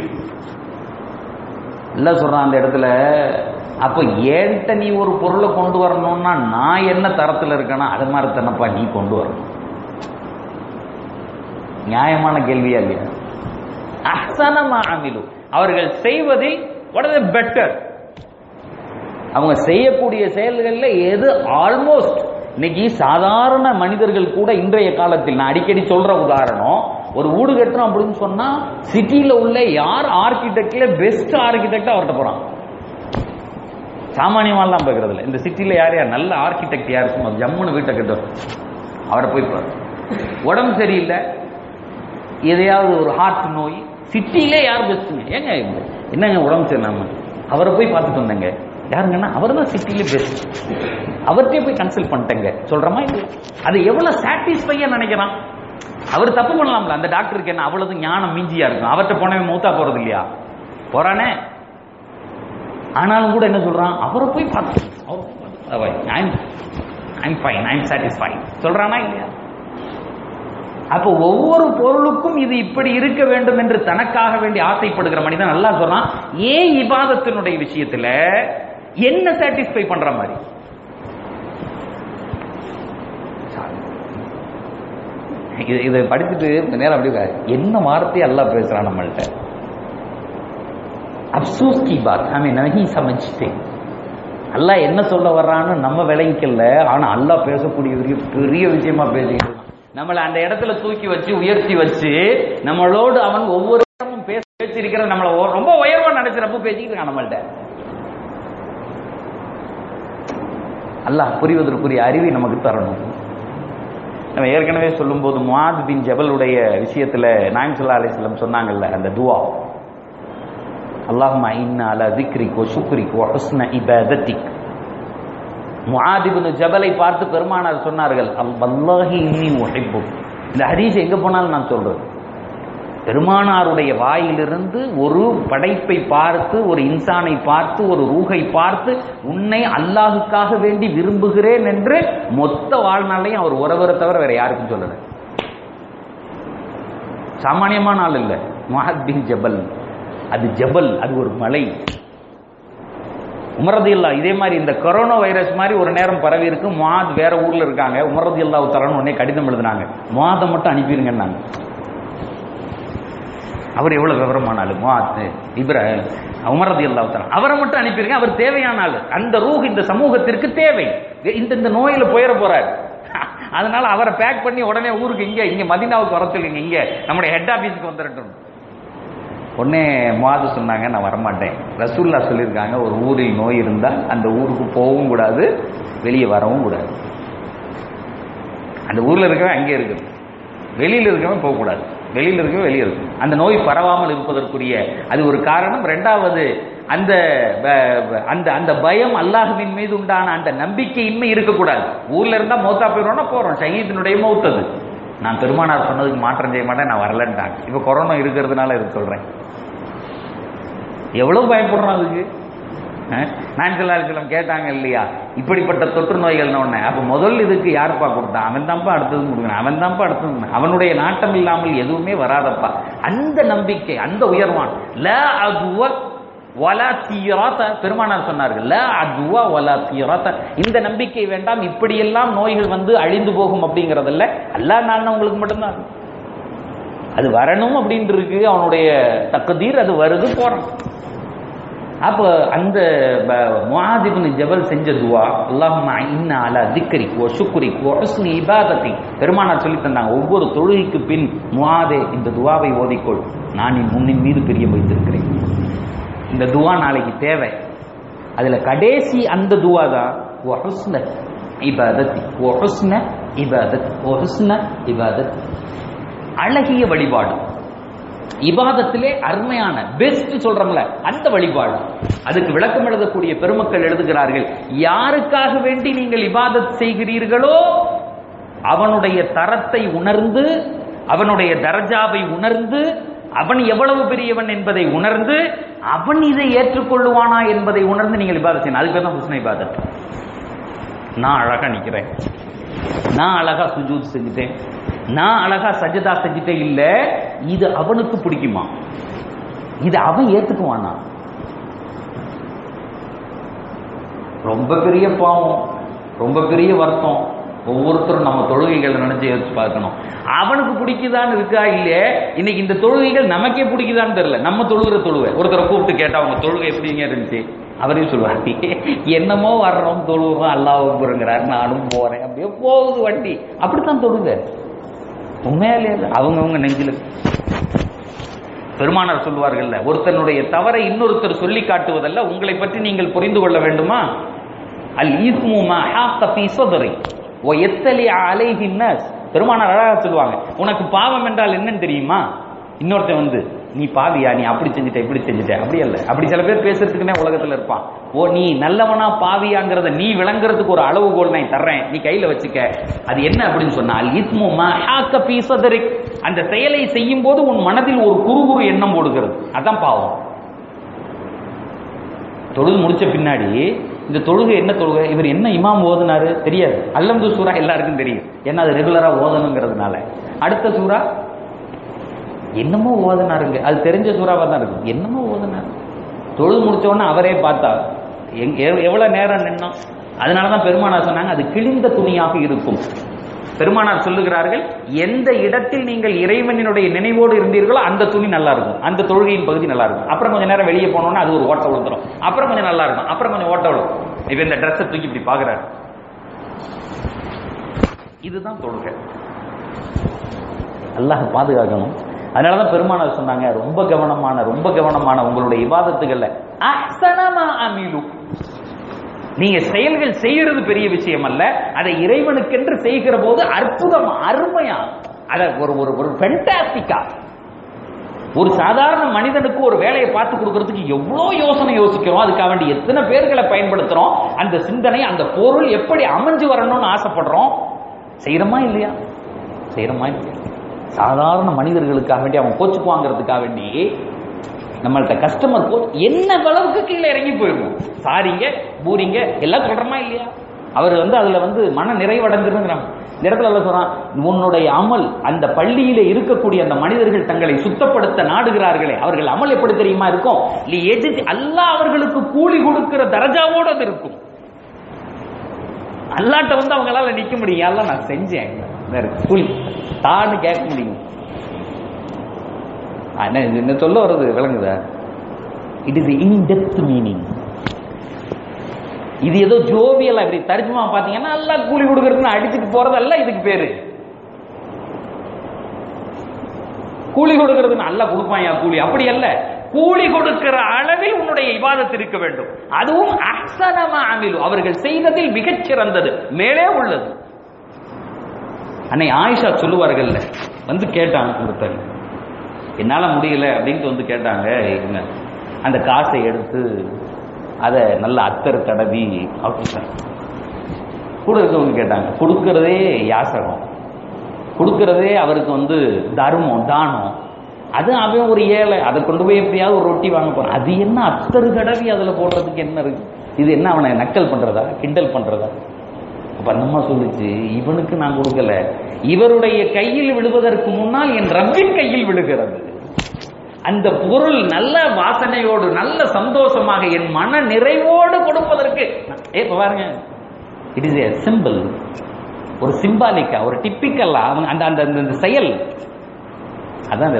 இல்ல சொல்றான் அந்த இடத்துல. அப்ப ஏன்ட்ட நீ ஒரு பொருளை கொண்டு வரணும்னா நான் என்ன தரத்தில் இருக்கேன்னா அது மாதிரி தானப்பா நீ கொண்டு வரணும். நியாயமான கேள்வியா இல்லையா? அஹ்ஸனமா அமிலு, அவர்கள் செய்வதில் what is better, அவங்க செய்யக்கூடிய செயல்களில் எது ஆல்மோஸ்ட். இன்னைக்கு சாதாரண மனிதர்கள் கூட இன்றைய காலத்தில், நான் அடிக்கடி சொல்ற உதாரணம், ஒரு வீடு கட்டுறோம் அப்படின்னு சொன்னா சிட்டியில உள்ள யார் ஆர்கிடெக்ட்ல பெஸ்ட் ஆர்கிடெக்ட் அவர்கிட்ட போறான். சாமானியமாலாம் பார்க்கறதுல இந்த சிட்டியில யார் யார் நல்ல ஆர்கிடெக்ட் யார் இருக்கும், ஜம்முன்னு வீட்டை கட்டுறோம் அவரை போய் பாரு. உடம்பு சரியில்லை, எதையாவது ஒரு ஹார்ட் நோய், சிட்டியிலே யார் பெஸ்ட்டுங்க? ஏங்க என்னங்க உடம்பு சரியில்லாம அவரை போய் பார்த்துட்டு வந்தேங்க, யாருங்கன்னா அவர் தான் சிட்டிலே பெஸ்ட், அவர்கிட்டே போய் கன்சல்ட் பண்ணிட்டேங்க சொல்றமா இல்லை? அது எவ்வளவு சாட்டிஸ்ஃபையா நினைக்கிறான். அவர் தப்பு பண்ணலாம்ல, அந்த டாக்டருக்கு என்ன அவ்வளவு ஞானம் மீஞ்சியா இருக்கும், அவர்கிட்ட போனவே மூத்தா போறது இல்லையா, போறானே. ஆனாலும் கூட என்ன சொல்றான், அவரை போய் பார்த்து சொல்றானா இல்லையா? அப்போ ஒவ்வொரு பொருளுக்கும் இது இப்படி இருக்க வேண்டும் என்று தனக்காக வேண்டி ஆசைப்படுகிற மனிதன் நல்லா சொல்றான். ஏன் இபாதத்தினுடைய விஷயத்துல என்ன சாட்டிஸ்ஃபை பண்ற மாதிரி? இதை படிச்சுட்டு நேரம் அப்படி என்ன வார்த்தை அல்லாஹ் பேசுறான் நம்மள்ட்ட. அப்சூஸ் கி பாத் ஹமே நஹீ சமஜ்தே. அல்லாஹ் என்ன சொல்ல வர்றான்னு நம்ம விளங்கிக்கல, ஆனா அல்லாஹ் பேசக்கூடிய பெரிய விஷயமா பேசிக்கிட்டு நம்மளை அந்த இடத்துல தூக்கி வச்சு உயர்த்தி வச்சு நம்மளோடு அவன் ஒவ்வொரு இடமும் பேச பேசிருக்கிற நம்மளை ரொம்ப உயர்வா நினைச்சிருப்ப பேசிக்கிட்டு இருக்கான் நம்மள்ட்ட. அல்லாஹ் புரிவதற்குரிய அறிவை நமக்கு தரணும். நம்ம ஏற்கனவே சொல்லும் போது முஆத் பின் ஜபலுடைய விஷயத்துல நாயகம் ஸல்லல்லாஹு அலைஹி வஸல்லம் சொன்னாங்கல்ல அந்த துஆ, அல்லாஹும்ம இன்னா அலா ذிக்ரிக வ ஷுக்ரிக வ ஹுஸ்ன இபாதத்திக். முஆத் இப்னு ஜபலை பார்த்து பெருமானார் சொன்னார்கள், வல்லாஹி இன்னி உஹிப்புக். இந்த ஹதீஸ் எங்க போனாலும் நான் சொல்றது, பெருமானாருடைய வாயிலிருந்து ஒரு படைப்பை பார்த்து, ஒரு இன்சானை பார்த்து, ஒரு ரூஹை பார்த்து, உன்னை அல்லாஹுக்காக வேண்டி விரும்புகிறேன் என்று மொத்த வாழ்நாளையும் அவர் ஒருவரை தவிர வேற யாருக்கும் சொல்லல. சாமானியமான ஆள் இல்ல. முஅத் பின் ஜபல், அது ஜபல், அது ஒரு மலை. உமர் ரலியல்லாஹு இதே மாதிரி இந்த கொரோனா வைரஸ் மாதிரி ஒரு நேரம் பரவி இருக்கு. முஆத் வேற ஊர்ல இருக்காங்க. உமர் ரலியல்லாஹு தஆலா உடனே கடிதம் எழுதினாங்க, முஆதை மட்டும் அனுப்பிடுங்கன்னாங்க. அவர் எவ்வளவு விவரமான ஆளு முஆத் இப்ராஹிம் உமர் ரலியல்லாஹு தஆலா, அவரை மட்டும் அனுப்பிடுங்க, அவர் தேவையான ஆளு. அந்த ரூஹ் இந்த சமூகத்திற்கு தேவை. இந்த இந்த நோயில போயிட போறாரு, அதனால அவரை பேக் பண்ணி உடனே ஊருக்கு இங்க இங்க மதீனாவுக்கு வர சொல்லுங்க, இங்க நம்முடைய ஹெட் ஆபீஸுக்கு வந்துடட்டும். உடனே முஆது சொன்னாங்க, நான் வரமாட்டேன். ரசூலுல்லாஹ் சொல்லியிருக்காங்க, ஒரு ஊரில் நோய் இருந்தால் அந்த ஊருக்கு போகவும் கூடாது, வெளியே வரவும் கூடாது. அந்த ஊர்ல இருக்கவன் அங்கே இருக்குது, வெளியில் இருக்கவன் போகக்கூடாது, வெளியில் இருக்கவன் வெளியே இருக்கும். அந்த நோய் பரவாமல் இருப்பதற்குரிய அது ஒரு காரணம். ரெண்டாவது, அந்த அந்த அந்த பயம் அல்லாஹ்வின் மீது உண்டான அந்த நம்பிக்கையின்மை இருக்கக்கூடாது. ஊர்ல இருந்தா மௌத்தா போயிடுவோம்னா போறோம், ஷஹீதினுடைய மௌத்தது. நான் பெருமானார் சொன்னதுக்கு மாற்றம் செய்ய மாட்டேன், நான் வரலன்ட்டாங்க. இப்ப கொரோனா இருக்கிறதுனால இது சொல்றேன். எவ்வளவு பயப்படுறோம் அதுக்கு. நான் சொல்லாலும் கேட்டாங்க இல்லையா, இப்படிப்பட்ட தொற்று நோய்கள் ஒண்ணு. அப்ப முதல் இதுக்கு யாருப்பா கொடுத்தான்? அவன் தான்ப்பா அடுத்தது கொடுக்கணும், அவன் தான்ப்பா அடுத்தது. அவனுடைய நாட்டம் இல்லாமல் எதுவுமே வராதப்பா. அந்த நம்பிக்கை, அந்த உயர்வான் லா அதுவ வலா தீராத பெருமானார் சொன்னார்கள். லா அதுவ வலா தீராத, இந்த நம்பிக்கை வேண்டாம். இப்படியெல்லாம் நோய்கள் வந்து அழிந்து போகும் அப்படிங்கறதில்ல. அல்லாஹ் நான் உங்களுக்கு மட்டும்தான் அது வரணும் அப்படின்னு இருக்கு. அவனுடைய தக்தீர், அது வருது போறான். அப்ப அந்த முஆத் இப்னு ஜபல் செஞ்ச துஆ, அல்லாஹும்ம இன்னா அலா திக்ரிக் வ ஷுக்ரிக் வ ஹுஸ்னி இபாதத்திக். பெருமானார் சொல்லி தந்தாங்க, ஒவ்வொரு தொழுகைக்கு பின் முஆதே இந்த துஆவை ஓதிக்கொள், நான் என் முன்னின் மீது பிரியம் வைத்திருக்கிறேன். இந்த துஆ நாளைக்கு தேவை. அதுல கடைசி அந்த துஆ தான் வ ஹுஸ்ன இபாதத்திக் வ ஹுஸ்ன இபாதத்திக் வ ஹுஸ்ன இபாதத்திக். அழகிய வழிபாடு, இபாதத்திலே அருமையான பெஸ்ட் சொல்றோம்ல அந்த வழிபாடு. அதுக்கு விளக்கம் எழுதக்கூடிய பெருமக்கள் எழுதுகிறார்கள், யாருக்காக வேண்டி நீங்கள் இபாதத் செய்கிறீர்களோ அவனுடைய தரத்தை உணர்ந்து, அவனுடைய தரஜாவை உணர்ந்து, அவன் எவ்வளவு பெரியவன் என்பதை உணர்ந்து, அவன் இதை ஏற்றுக்கொள்ளுவானா என்பதை உணர்ந்து நீங்கள் இபாதத் செய்யணும். அதுக்கு தான் ஹுஸ்ன இபாதத். நான் அழகா நிக்கிறேன், நான் அழகா சுஜூத் செஞ்சுட்டேன், நான் அழகா சஜதா செஞ்சுட்டேன், இல்ல இது அவனுக்கு பிடிக்குமா, இது அவன் ஏத்துக்குவானா? ரொம்ப பெரிய பாவம், ரொம்ப பெரிய வருத்தம். ஒவ்வொருத்தரும் நம்ம தொழுகைகள் நினைச்சு யோசிச்சு பார்க்கணும். அவனுக்கு பிடிக்குதான்னு இருக்கா இல்லையே. இன்னைக்கு இந்த தொழுகைகள் நமக்கே பிடிக்குதான்னு தெரியல. நம்ம தொழுகிற தொழுகை ஒருத்தரை கூப்பிட்டு கேட்டா அவங்க தொழுகை எப்படிங்க இருந்துச்சு, அவரையும் சொல்லுவாங்க, என்னமோ வர்றோம் தொழுவோம் அல்லாஹ் அக்பர்ங்கிறார், நானும் போறேன், அப்படியே போகுது வண்டி. அப்படித்தான் தொழுங்க உண்மையாலே அவங்கவுங்க நெஞ்சில. பெருமானார் சொல்லுவார்கள், ஒருத்தனுடைய தவறை இன்னொருத்தர் சொல்லி காட்டுவதல்ல, உங்களை பற்றி நீங்கள் புரிந்து கொள்ள வேண்டுமா? அல் இஸ்மு மா ஹாக்க ஃபீ ஸத்ரி வ யத்தலி அலைஹி الناس. பெருமானார் அழகா சொல்லுவாங்க, உனக்கு பாவம் என்றால் என்னன்னு தெரியுமா? இன்னொருத்தன் வந்து நீ பாவியா, நீ அப்படி செஞ்சுட்ட இப்படி செஞ்சுட்ட, அப்படி அல்ல. அப்படி சில பேர் பேசுறதுக்குன்னே உலகத்துல இருப்பான். ஓ நீ நல்லவனா பாவியாங்கிறத நீ விளங்குறதுக்கு ஒரு அளவுகோல் நான் தர்றேன், நீ கையில வச்சுக்க. அது என்ன அப்படின்னு சொன்னால், இஸ்மு மா ஹாக்க ஃபீ ஸத்ரிக், அந்த செயலை செய்யும் போது உன் மனதில் ஒரு குறுகுறு எண்ணம் ஓடுகிறது, அதான் பாவம். தொழுது முடிச்ச பின்னாடி இந்த தொழுகை என்ன தொழுகை, இவர் என்ன இமாம் ஓதுனாரு தெரியாது. அல்லம்து சூரா எல்லாருக்கும் தெரியும், ஏன்னா அது ரெகுலரா ஓதணுங்கிறதுனால. அடுத்த சூரா என்னமோ ஓதனாருங்க, அது தெரிஞ்ச சூறாவா தான் இருக்கும், என்னமோ ஓதனார். தொழுது முடிச்ச உடனே அவரே பார்த்தா எவ்வளவு நேரம் நின்னோம். அதனாலதான் பெருமானார் சொன்னாங்க, அது கிழிந்த துணியாக இருக்கும். பெருமானார் சொல்லுகிறார்கள், எந்த இடத்தில் நீங்கள் இறைவனினுடைய நினைவோடு இருந்தீர்களோ அந்த துணி நல்லா இருக்கும், அந்த தொழுகையின் பகுதி நல்லா இருக்கும். அப்புறம் கொஞ்ச நேரம் வெளியே போனோம்னா அது ஒரு ஓட்ட விழுந்துரும், அப்புறம் கொஞ்சம் நல்லா இருக்கும், அப்புறம் கொஞ்சம் ஓட்ட விழும். இப்ப இந்த ட்ரெஸ்ஸை தூக்கி இப்படி பாக்குறாரு, இதுதான் தொழுகை. அல்லாஹ் பாதுகாக்கணும். அதனாலதான் பெருமானார் சொன்னாங்க, ரொம்ப கவனமான ரொம்ப கவனமான உங்களுடைய இபாதத்துகள்ல அஹ்ஸனமா அமீலு, நீங்க செயல்கள் செய்யறது பெரிய விஷயம் அல்ல, அதை இறைவனுக்கென்று செய்கிற போது அற்புதம் அருமையா, அத ஒரு ஒரு ஃபென்டாஸ்டிக்கா. ஒரு சாதாரண மனிதனுக்கு ஒரு வேலையை பார்த்து கொடுக்கறதுக்கு எவ்வளவு யோசனை யோசிக்கிறோம், அதுக்காக வேண்டி எத்தனை பேர்களை பயன்படுத்துறோம், அந்த சிந்தனை அந்த பொருள் எப்படி அமைஞ்சு வரணும்னு ஆசைப்படுறோம். செய்யறோமா இல்லையா? செய்யறோமா இல்லையா? சாதாரண மனிதர்களுக்காக வேண்டி அவன் கோச்சுக்குவாங்கிறதுக்காக வேண்டி நம்மள்ட்ட கஸ்டமர் போ என்ன அளவுக்கு கீழே இறங்கி போயிடும். சாரிங்க பூரிங்க எல்லாம் சொல்றமா இல்லையா? அவர் வந்து அதுல வந்து மன நிறைவடைஞ்சிருங்கிறாங்க. இந்த இடத்துல எல்லாம் சொல்றான், உன்னுடைய அமல் அந்த பள்ளியிலே இருக்கக்கூடிய அந்த மனிதர்கள் தங்களை சுத்தப்படுத்த நாடுகிறார்களே, அவர்கள் அமல் எப்படி தெரியுமா இருக்கும்? அல்லாஹ் அவர்களுக்கு கூலி கொடுக்கிற தரஜாவோட அது இருக்கும். அல்லாட்ட வந்து அவங்களால நிக்க முடியும். எல்லாம் நான் செஞ்சேன் கூலி தான்னு கேட்க முடியும். என்ன சொல்ல வருது விளங்குதா? It is in depth meaning. இது ஏதோ ஜோவியல் அப்படி தர்ஜுமா பாத்தீங்கன்னா அல்லாஹ் கூலி கொடுக்கறதுன்னு அடிச்சுட்டு போறதல்ல இதுக்கு பேரு. கூலி கொடுக்கறதுன்னு அல்லாஹ் கொடுப்பாயா கூலி? அப்படி அல்ல. கூலி கொடுக்கிற அளவில் உன்னுடைய இபாதத் இருக்க வேண்டும். அதுவும் அஹ்ஸனமா அமிலு, அவர்கள் செய்ததில் மிகச் சிறந்தது, மேலே உள்ளது. அன்னை ஆயிஷா சொல்லுவார்கள், வந்து கேட்டாங்க, கொடுத்தாங்க, என்னால முடியல அப்படின்ட்டு வந்து கேட்டாங்க. அந்த காசை எடுத்து அதை நல்ல அத்தர் தடவி கூட இருக்கவங்க கேட்டாங்க. கொடுக்கறதே யாசகம், கொடுக்கறதே அவருக்கு வந்து தர்மம் தானம். அது அவன் ஒரு ஏழை, அதை கொண்டு போய் எப்படியாவது ஒரு ரொட்டி வாங்க போறான். அது என்ன அத்தரு தடவி அதுல போடுறதுக்கு என்ன இருக்கு? இது என்ன அவனை நக்கல் பண்றதா, கிண்டல் பண்றதா? அப்ப அந்தம்மா சொல்லுச்சு, இவனுக்கு நான் கொடுக்கல, இவருடைய கையில் விழுவதற்கு முன்னால் என் ரப்பின் கையில் விழுகிறது. அந்த பொருள் நல்ல வாசனையோடு நல்ல சந்தோஷமாக என் மன நிறைவோடு கொடுப்பதற்கு பாருங்க, இட் இஸ் ஏ சிம்பிள், ஒரு சிம்பாலிக்கா, ஒரு டிப்பிக்கல்லா அந்த அந்த செயல் அதான்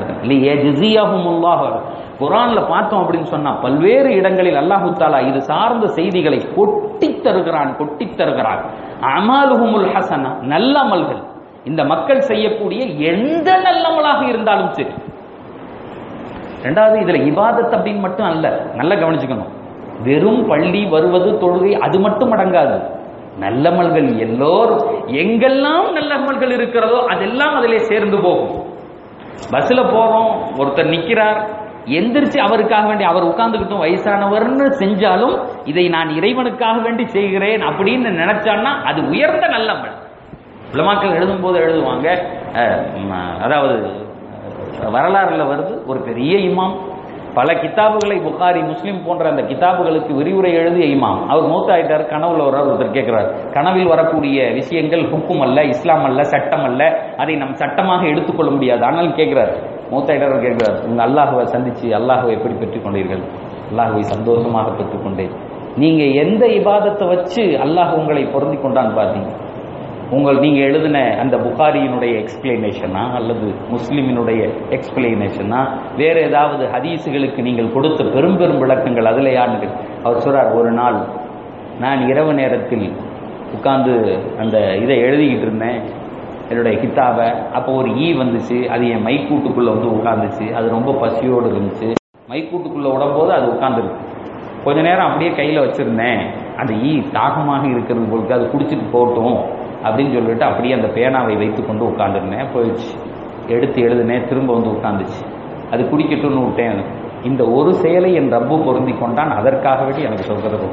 இருக்கு. குர்ஆன்ல பார்த்தோம் அப்படின்னு சொன்னா பல்வேறு இடங்களில் அல்லாஹு தஆலா இது சார்ந்த செய்திகளை கொட்டி தருகிறான் கொட்டி தருகிறான். அமாலுஹுமுல் ஹஸனா, நல்ல அமல்கள், இந்த மக்கள் செய்யக்கூடிய எந்த நல்லமலாக இருந்தாலும் சரி. ரெண்டாவது, இதுல இபாதத் அப்படின்னு மட்டும் அல்ல, நல்லா கவனிச்சுக்கணும். வெறும் பள்ளி வருவது தொழுகை அது மட்டும் அடங்காது. நல்லமல்கள் எல்லோரும் எங்கெல்லாம் நல்லமல்கள் இருக்கிறதோ அதெல்லாம் அதிலே சேர்ந்து போகும். பஸ்ல போறோம், ஒருத்தர் நிக்கிறார், எந்திரிச்சு அவருக்காக வேண்டி அவர் உட்கார்ந்துக்கிட்டும் வயசானவர்னு செஞ்சாலும் இதை நான் இறைவனுக்காக வேண்டி செய்கிறேன் அப்படின்னு நினைச்சான்னா அது உயர்ந்த நல்லமல். உலமாக்கள் எழுதும் போது எழுதுவாங்க, அதாவது வரலாறுல வருது, ஒரு பெரிய இமாம் பல கிதாபுகளை, புகாரி முஸ்லிம் போன்ற அந்த கிதாபுகளுக்கு விரிவுரை எழுதிய இமாம், அவர் மௌத்தாயிட்டார். கனவுல ஒரு ஒருத்தர் கேட்கிறார், கனவில் வரக்கூடிய விஷயங்கள் ஹுக்கும் அல்ல, இஸ்லாம் அல்ல, சட்டம் அல்ல, அதை நம் சட்டமாக எடுத்துக்கொள்ள முடியாது. ஆனால் கேட்கிறார், மௌத்தாயிட்டார் கேட்கிறார், உங்க அல்லாஹுவை சந்திச்சு அல்லாஹுவை எப்படி பெற்றுக் கொண்டீர்கள்? அல்லாஹுவை சந்தோஷமாக பெற்றுக்கொண்டேன். நீங்க எந்த இபாதத்தை வச்சு அல்லாஹ் உங்களை பொருந்தி கொண்டான்னு பார்த்தீங்க? உங்கள் நீங்க எழுதின அந்த புகாரியினுடைய எக்ஸ்பிளனேஷனா அல்லது முஸ்லிமினுடைய எக்ஸ்பிளனேஷனா, வேற ஏதாவது ஹதீஸுகளுக்கு நீங்கள் கொடுத்த பெரும் பெரும் விளக்கங்கள் அதுல யாருன்னு? அவர் சொல்றார், ஒரு நாள் நான் இரவு நேரத்தில் உட்கார்ந்து அந்த இதை எழுதிக்கிட்டு இருந்தேன், என்னுடைய கித்தாபை. அப்போ ஒரு ஈ வந்துச்சு, அது என் மைக்கூட்டுக்குள்ள வந்து உட்கார்ந்துச்சு. அது ரொம்ப பசியோடு இருந்துச்சு. மைக்கூட்டுக்குள்ள உடம்போது அது உட்கார்ந்துருக்கு. கொஞ்ச நேரம் அப்படியே கையில வச்சிருந்தேன், அந்த ஈ தாகமாக இருக்கிறது போலுக்கு, அது குடிச்சிட்டு போகட்டும் அப்படின்னு சொல்லிட்டு அப்படியே அந்த பேனாவை வைத்து கொண்டு உட்கார்ந்துருந்தேன். போயிடுச்சு, எடுத்து எழுதுனேன், திரும்ப வந்து உட்கார்ந்துச்சு. அது குடிக்கட்டும்னு விட்டேன். இந்த ஒரு செயலை என் ரப்பு பொருந்தி கொண்டான், அதற்காக வேண்டி எனக்கு சொல்றது.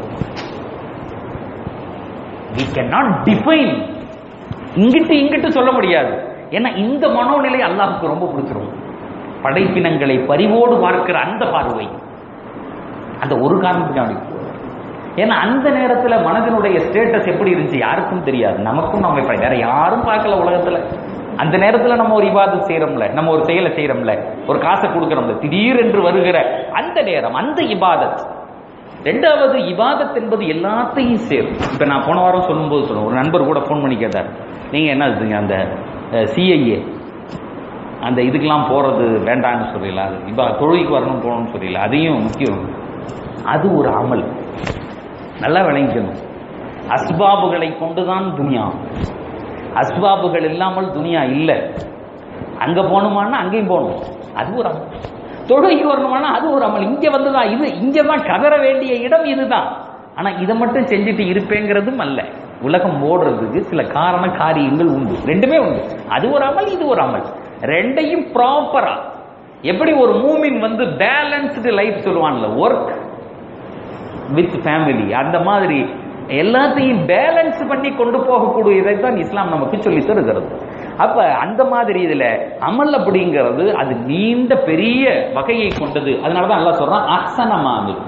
we cannot define, இங்கிட்டு இங்கிட்டு சொல்ல முடியாது. ஏன்னா இந்த மனோநிலை அல்லாஹ்வுக்கு ரொம்ப பிடிச்சிரும். படைப்பினங்களை பரிவோடு பார்க்கிற அந்த பார்வை, அந்த ஒரு காரணத்துக்காக. ஏன்னா அந்த நேரத்துல மனதினுடைய ஸ்டேட்டஸ் எப்படி இருந்துச்சு யாருக்கும் தெரியாது, நமக்கும் நம்ம வேற யாரும் பார்க்கல உலகத்துல. அந்த நேரத்துல நம்ம ஒரு இபாதத் செய்யறோம்ல, நம்ம ஒரு செயலை செய்யறோம்ல, ஒரு காசை கொடுக்கறோம்ல, திடீரென்று வருகிற அந்த நேரம், அந்த இபாதத். ரெண்டாவது, இபாதத் என்பது எல்லாத்தையும் சேரும். இப்ப நான் போன வாரம் சொல்லும் போது சொல்லுவோம், ஒரு நண்பர் கூட போன் பண்ணி கேட்டார், நீங்க என்ன அந்த சிஐஏ அந்த இதுக்கெல்லாம் போறது வேண்டாம்னு சொல்லல, அது இப்ப தொழுகைக்கு வரணும் போகணும்னு சொல்லல, அதையும் முக்கியம். அது ஒரு அமல், நல்லா விளங்கிக்கணும். அஸ்பாபுகளை கொண்டுதான் துனியா, அஸ்பாபுகள் இல்லாமல் துனியா இல்லை. அங்க போகணுமானா அங்கேயும் போகணும், அது ஒரு அமல். தொழுகைக்கு வரணுமானா அது ஒரு அமல். இங்க வந்துதான் இது, இங்கதான் கதற வேண்டிய இடம் இதுதான். ஆனா இதை மட்டும் செஞ்சுட்டு இருப்பேங்கிறதும் அல்ல. உலகம் ஓடுறதுக்கு சில காரண காரியங்கள் உண்டு, ரெண்டுமே உண்டு. அது ஒரு அமல், இது ஒரு அமல். ரெண்டையும் ப்ராப்பரா, எப்படி ஒரு மூமின் வந்து பேலன்ஸ்டு லைஃப் சொல்லுவான்ல, ஒர்க் வித் ஃபேமிலி, அந்த மாதிரி எல்லாத்தையும் பேலன்ஸ் பண்ணி கொண்டு போகக்கூடிய இதை தான் இஸ்லாம் நமக்கு சொல்லி தருகிறது. அப்ப அந்த மாதிரி இதுல அமல் அப்படிங்கிறது அது நீண்ட பெரிய வகையை கொண்டது. அதனாலதான் அல்லாஹ் சொல்றான் அஹ்ஸன அமல்.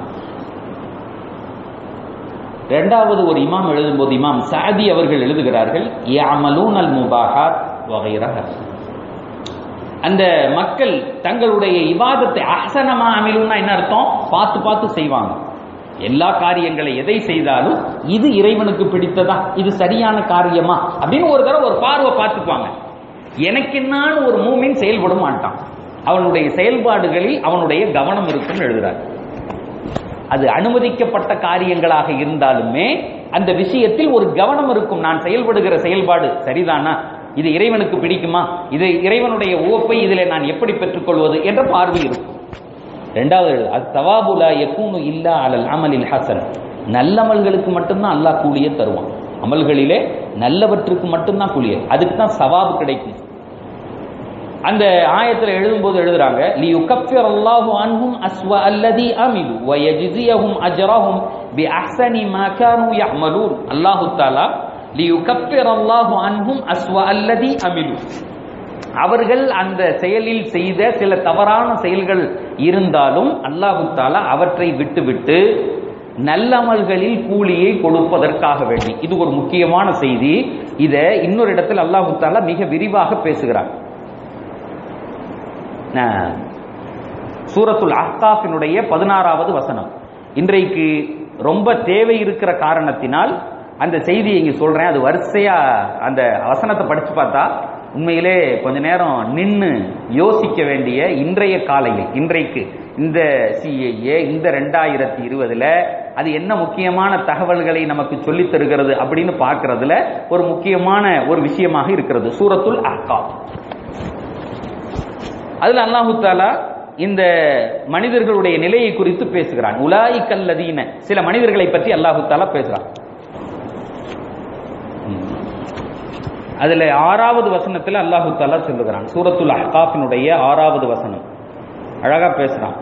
இரண்டாவது ஒரு இமாம் எழுதும்போது இமாம் சாதி அவர்கள் எழுதுகிறார்கள் யஅமலூனல் முபாஹாத் வ கைரஹா. அந்த மக்கள் தங்களுடைய இபாதத்தை அஹ்ஸனமா அமலுன்னா என்ன அர்த்தம்? பார்த்து பார்த்து செய்வாங்க. எல்லா காரியங்களை எதை செய்தாலும் இது இறைவனுக்கு பிடித்ததா, இது சரியான காரியமா அப்படின்னு ஒரு தடவை ஒரு பார்வை பார்த்துக்குவாங்க. எனக்கு என்னான்னு ஒரு மூமின் செயல்பட மாட்டான். அவனுடைய செயல்பாடுகளில் அவனுடைய கவனம் இருக்குன்னு எழுதுறார். அது அனுமதிக்கப்பட்ட காரியங்களாக இருந்தாலுமே அந்த விஷயத்தில் ஒரு கவனம் இருக்கும். நான் செயல்படுகிற செயல்பாடு சரிதானா, இது இறைவனுக்கு பிடிக்குமா, இது இறைவனுடைய உவப்பை இதில் நான் எப்படி பெற்றுக்கொள்வது என்ற பார்வை இருக்கும். இரண்டாவது அத்தவாபு லா யகூனு இல்லா அலல் அமலில் ஹஸன். நல்லமல்களுக்கு மட்டும்தான் அல்லாஹ் கூலியை தருவான். அமல்களிலே நல்லவற்றுக்கு மட்டும்தான் கூலியை, அதுக்கு தான் சவாபு கிடைக்கும். அந்த ஆயத்தில் எழுதும்போது எழுதுறாங்க லியுகஃபிரல்லாஹு அன்ஹும் அஸ்வ அல்லதி அமிலு வ யஜ்ஸியஹும் அஜ்ரஹும் பிஅஹ்ஸனி மா கானூ யஅமலூன். அல்லாஹ் தஆலா லியுகஃபிரல்லாஹு அன்ஹும் அஸ்வ அல்லதி அமிலு, அவர்கள் அந்த செயலில் செய்த சில தவறான செயல்கள் இருந்தாலும் அல்லாஹ் தஆலா அவற்றை விட்டுவிட்டு நல்லமல்களில் கூலியை கொடுப்பதற்காக வேண்டி. இது ஒரு முக்கியமான செய்தி. இதை இன்னொரு இடத்தில் அல்லாஹ் தஆலா மிக விரிவாக பேசுகிறார். சூரத்துல் அஹ்காஃபினுடைய பதினாறாவது வசனம். இன்றைக்கு ரொம்ப தேவை இருக்கிற காரணத்தினால் அந்த செய்தியை இங்க சொல்றேன். அது வரிசையா அந்த வசனத்தை படிச்சு பார்த்தா உண்மையிலே கொஞ்ச நேரம் நின்று யோசிக்க வேண்டிய இன்றைய காலையில், இன்றைக்கு இந்த சிஏஏ இந்த ரெண்டாயிரத்தி இருபதுல அது என்ன முக்கியமான தகவல்களை நமக்கு சொல்லித் தருகிறது அப்படின்னு பார்க்கறதுல ஒரு முக்கியமான ஒரு விஷயமாக இருக்கிறது சூரத்துல் அஹ்காஃப். அதுல அல்லாஹு தஆலா இந்த மனிதர்களுடைய நிலையை குறித்து பேசுகிறான். உலாயிகல்லதீன, சில மனிதர்களை பற்றி அல்லாஹு தஆலா பேசுறான். அதுல ஆறாவது வசனத்துல அல்லாஹு தஆலா சொல்லுகிறான். சூரத்துல் அஹ்காஃபினுடைய ஆறாவது வசனம் அழகா பேசுறான்.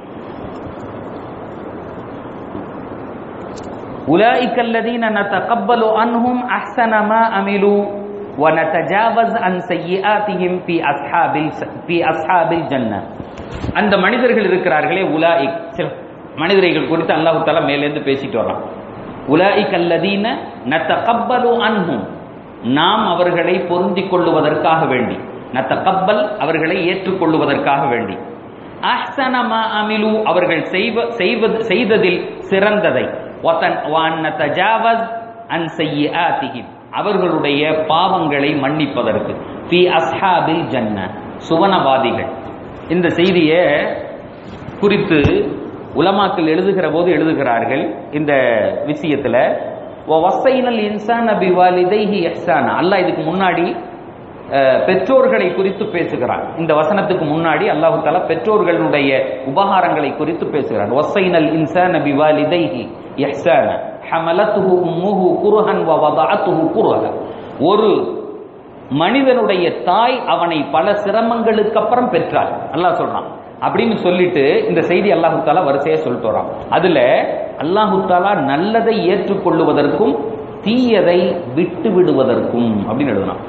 உலாயிகல்லதீன நதகப்பலு அன்ஹும் அஹ்ஸன மா அமிலு وَنَتَجَاوَزْ عَنْ سَيِّئَاتِهِمْ فِي أَصْحَابِ فِي أَصْحَابِ الْجَنَّةِ. அந்த மனிதர்கள் இருக்கிறார்களே உலாயிக், சில மனிதர்கள் குறித்து அல்லாஹ் தஆலா மேலிருந்து பேசிட்டு வரான். உலாயிக் அல்லதீன நதகப்பலு அன்ஹும், நாம் அவர்களை பொருந்திக் கொள்ளுவதற்காக வேண்டி, நதகப்பல் அவர்களை ஏற்றுக்கொள்ளுவதற்காக வேண்டி, அஹ்ஸன மா அமிலு அவர்கள் செய்வது செய்ததில் சிறந்ததை, வநதஜாவஸ் அன் சய்யிஆத்திஹிம் அவர்களுடைய பாவங்களை மன்னிப்பதற்கு, ஃபி அஸ்ஹாபில் ஜன்ன சுவனவாதிகள். இந்த செய்தியை குறித்து உலமாக்கள் எழுதுகிற போது எழுதுகிறார்கள் இந்த விஷயத்துல வஸைனல் இன்சான பிவாலிதைஹி இஹ்சானா. அல்லாஹ் இதுக்கு முன்னாடி பெற்றோர்களை குறித்து பேசுகிறான். இந்த வசனத்துக்கு முன்னாடி அல்லாஹ் தஆலா பெற்றோர்களுடைய உபகாரங்களை குறித்து பேசுகிறான். வஸைனல் இன்சான பிவாலிதைஹி இஹ்சானா ஹமலத்துஹு உம்முஹு குர்ஹன் வ வதஅத்துஹு குர்ஹா. ஒரு மனிதனுடைய தாய் அவனை பல சிரமங்களுக்கு அப்புறம் பெற்றாள் அல்லாஹ் சொல்றான். அப்படின்னு சொல்லிட்டு இந்த செய்தி அல்லாஹ் தஆலா வரிசையா சொல்லிட்டு வரான். அதுல அல்லாஹ் தஆலா நல்லதை ஏற்றுக்கொள்ளுவதற்கும் தீயதை விட்டு விடுவதற்கும் அப்படின்னு எழுதுனான்.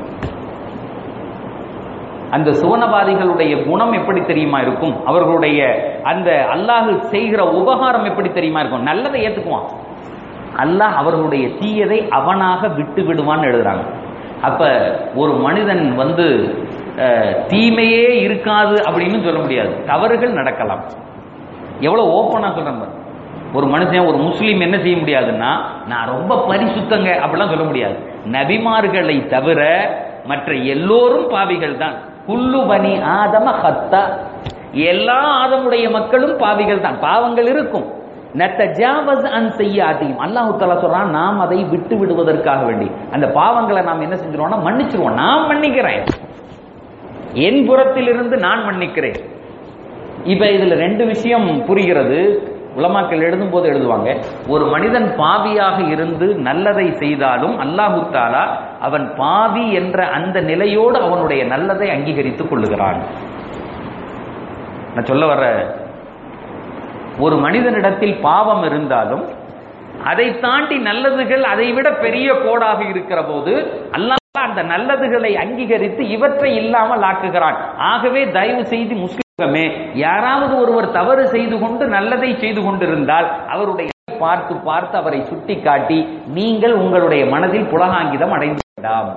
அந்த சுவனவாதிகளுடைய குணம் எப்படி தெரியுமா இருக்கும்? அவர்களுடைய அந்த அல்லாஹ் செய்கிற உபகாரம் எப்படி தெரியுமா இருக்கும்? நல்லதை ஏத்துக்குவான் அல்லாஹ், அவர்களுடைய தீயதை அவனாக விட்டு விடுவான்னு எழுதுறாங்க. அப்ப ஒரு மனிதன் வந்து தீமையே இருக்காது அப்படின்னு சொல்ல முடியாது. தவறுகள் நடக்கலாம். எவ்வளவு ஓப்பனா சொல்றேன். ஒரு மனுஷன், ஒரு முஸ்லீம் என்ன செய்ய முடியாதுன்னா, நான் ரொம்ப பரிசுத்தங்க அப்படிலாம் சொல்ல முடியாது. நபிமார்களை தவிர மற்ற எல்லோரும் பாவிகள் தான். குல்லு பனி ஆதம ஹத்தா, எல்லா ஆதமுடைய மக்களும் பாவிகள் தான், பாவங்கள் இருக்கும். நதஜாவஸ் அன் சய்யிஆத்திஹிம், அல்லாஹ் தஆலா சொல்றான், நாம் அதை விட்டு விடுவதற்காக வேண்டி அந்த பாவங்களை நாம் என்ன செஞ்சிருவோம்னா மன்னிச்சிருவோம். நான் மன்னிக்கிறேன், என் புறத்திலிருந்து நான் மன்னிக்கிறேன். இப்ப இதுல ரெண்டு விஷயம் புரிகிறது. உலமாக்கள் எழுதும் போது எழுதுவாங்க, ஒரு மனிதன் பாவியாக இருந்து நல்லதை செய்தாலும் அல்லாஹ் தஆலா அவன் பாவி என்ற அந்த நிலையோடு அவனுடைய நல்லதை அங்கீகரித்துக் கொள்ளுகிறான். நான் சொல்ல வர்ற, ஒரு மனிதனிடத்தில் பாவம் இருந்தாலும் அதை தாண்டி நல்லதுகள் அதை விட பெரிய கோடாக இருக்கிற போது அல்லாஹ் அந்த நல்லதுகளை அங்கீகரித்து இவற்றை இல்லாமல் ஆக்குகிறான். ஆகவே தயவு செய்து முஸ்லிமே யாராவது ஒருவர் தவறு செய்து கொண்டு நல்லதை செய்து கொண்டிருந்தால் அவருடைய பார்த்து பார்த்து அவரை சுட்டி காட்டி நீங்கள் உங்களுடைய மனதில் புலகாங்கிதம் அடைந்து வேண்டாம்.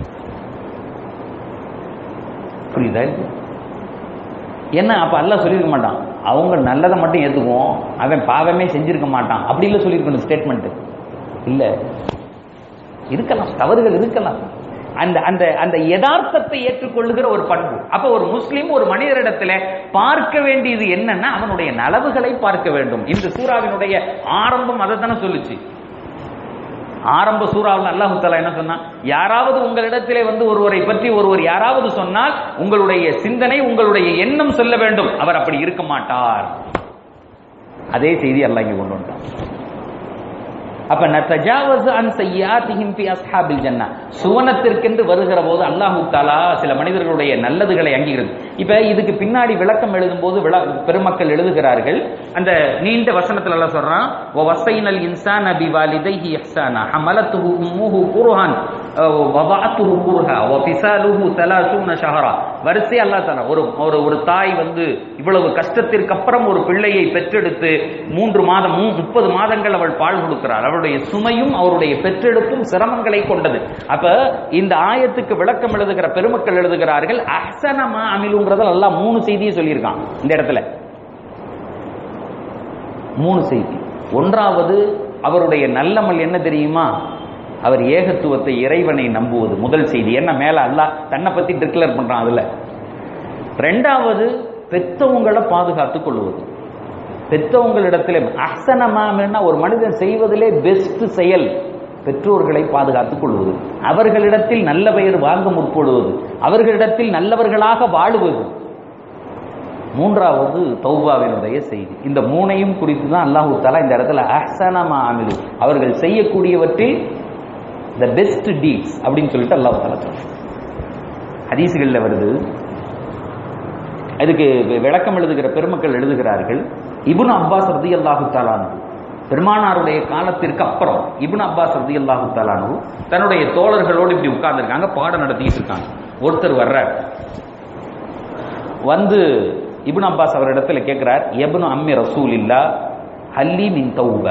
புரியுதா? என்ன அப்ப அல்லாஹ் சொல்லியிருக்க மாட்டான் அவங்க நல்லதை மட்டும் ஏத்துக்குவோம், அவன் பாவமே செஞ்சிருக்க மாட்டான் அப்படி இல்லை சொல்லியிருக்கணும் ஸ்டேட்மெண்ட் இல்ல. இருக்கலாம், தவறுகள் இருக்கலாம். அந்த அந்த அந்த யதார்த்தத்தை ஏற்றுக்கொள்ளுகிற ஒரு பண்பு. அப்ப ஒரு முஸ்லிம் ஒரு மனிதரிடத்துல பார்க்க வேண்டியது என்னன்னா அவனுடைய நலவுகளை பார்க்க வேண்டும். இந்த சூராவினுடைய ஆரம்பம் அதை தானே சொல்லுச்சு. ஆரம்ப சூறாவில் அல்லாஹ் தஆலா என்ன சொன்னா, யாராவது உங்களிடத்திலே வந்து ஒருவரை பற்றி ஒருவர் யாராவது சொன்னால் உங்களுடைய சிந்தனை உங்களுடைய எண்ணம் சொல்ல வேண்டும், அவர் அப்படி இருக்க மாட்டார். அதே செய்தி அல்லாஹ் இங்க கொண்டு வந்தான். அப்ப நதஜாவஸு அன் ஸய்யாத்திஹிம் ஃபி அஸ்ஹாபில் ஜன்னah, சுவனத்திற்கென்று வருகிற போது அல்லாஹ் தஆலா சில மனிதர்களுடைய நல்லதுகளை அங்கீகரிக்கிறது. இப்ப இதுக்கு பின்னாடி விளக்கம் எழுதும் போது பெருமக்கள் எழுதுகிறார்கள், அந்த நீண்ட வசனத்துல அல்லாஹ் சொல்றான், வ வஸைனல் இன்சான பிவாலிதைஹி இஹ்சானா ஹமலத்துஹு உம்முஹு குர்ஹான் வதஅத்துஹு குர்ஹா வ ஃபிஸாலுஹு ஸலாஸூன ஷஹரா. வரிசை அல்லாஹ் தஆலா ஒரு ஒரு தாய் வந்து இவ்வளவு கஷ்டத்திற்கு அப்புறம் ஒரு பிள்ளையை பெற்றெடுத்து மூன்று மாதம் முப்பது மாதங்கள் அவள் பால் கொடுக்கிறார். அவருடைய சுமையும் அவருடைய பெற்றெடுப்பும் சிரமங்களை கொண்டது. அப்ப இந்த ஆயத்துக்கு விளக்கம் எழுதுகிற பெருமக்கள் எழுதுகிறார்கள், அஹ்ஸன மா அமிலுங்கிறதுல அல்லாஹ் மூணு செய்தியை சொல்லியிருக்கான் இந்த இடத்துல. மூணு செய்தி. ஒன்றாவது அவருடைய நல்லமல் என்ன தெரியுமா, அவர் ஏகத்துவத்தை இறைவனை நம்புவது முதல் செய்தி. என்ன மேல அல்லாஹ் தன்னை பத்தி டிக்ளேர் பண்றான் அதுல. ரெண்டாவது பெத்தவங்களை பாதுகாத்துக் கொள்வது. பெற்றவங்களிடத்திலே அஹ்ஸனமானா ஒரு மனிதன் செய்வதிலே பெஸ்ட் செயல் பெற்றோர்களை பாதுகாத்துக் கொள்வது, அவர்களிடத்தில் நல்ல பெயர் வாங்க முற்படுவது, அவர்களிடத்தில் நல்லவர்களாக வாழுவது. மூன்றாவது தௌபாவினுடைய செய்தி. இந்த மூணையும் குறித்து தான் அல்லாஹ் தஆலா இந்த இடத்துல அஹ்ஸனமா அமிலு, அவர்கள் செய்யக்கூடியவற்றில் தி பெஸ்ட் டீட்ஸ் அப்படின்னு சொல்லிட்டு அல்லாஹ் தஆலா சொல்றான். ஹதீஸ்கள்ல வருது. அதுக்கு விளக்கம் எழுதுகிற பெருமக்கள் எழுதுகிறார்கள், இப்னு அப்பாஸ் ரலியல்லாஹு தஆலா அன்ஹு பெருமானாருடைய காலத்திற்கு அப்புறம் இப்னு அப்பாஸ் ரலியல்லாஹு தஆலா அன்ஹு தன்னுடைய தோழர்களோடு இப்படி உட்கார்ந்துருக்காங்க, பாடம் நடத்திட்டு இருக்காங்க. ஒருத்தர் வர்றார், வந்து இப்னு அப்பாஸ் அவரிடத்துல கேட்கிறார், இப்னு அம்மி ரசூலில்லாஹ் ஹல்லி மின் தௌபா,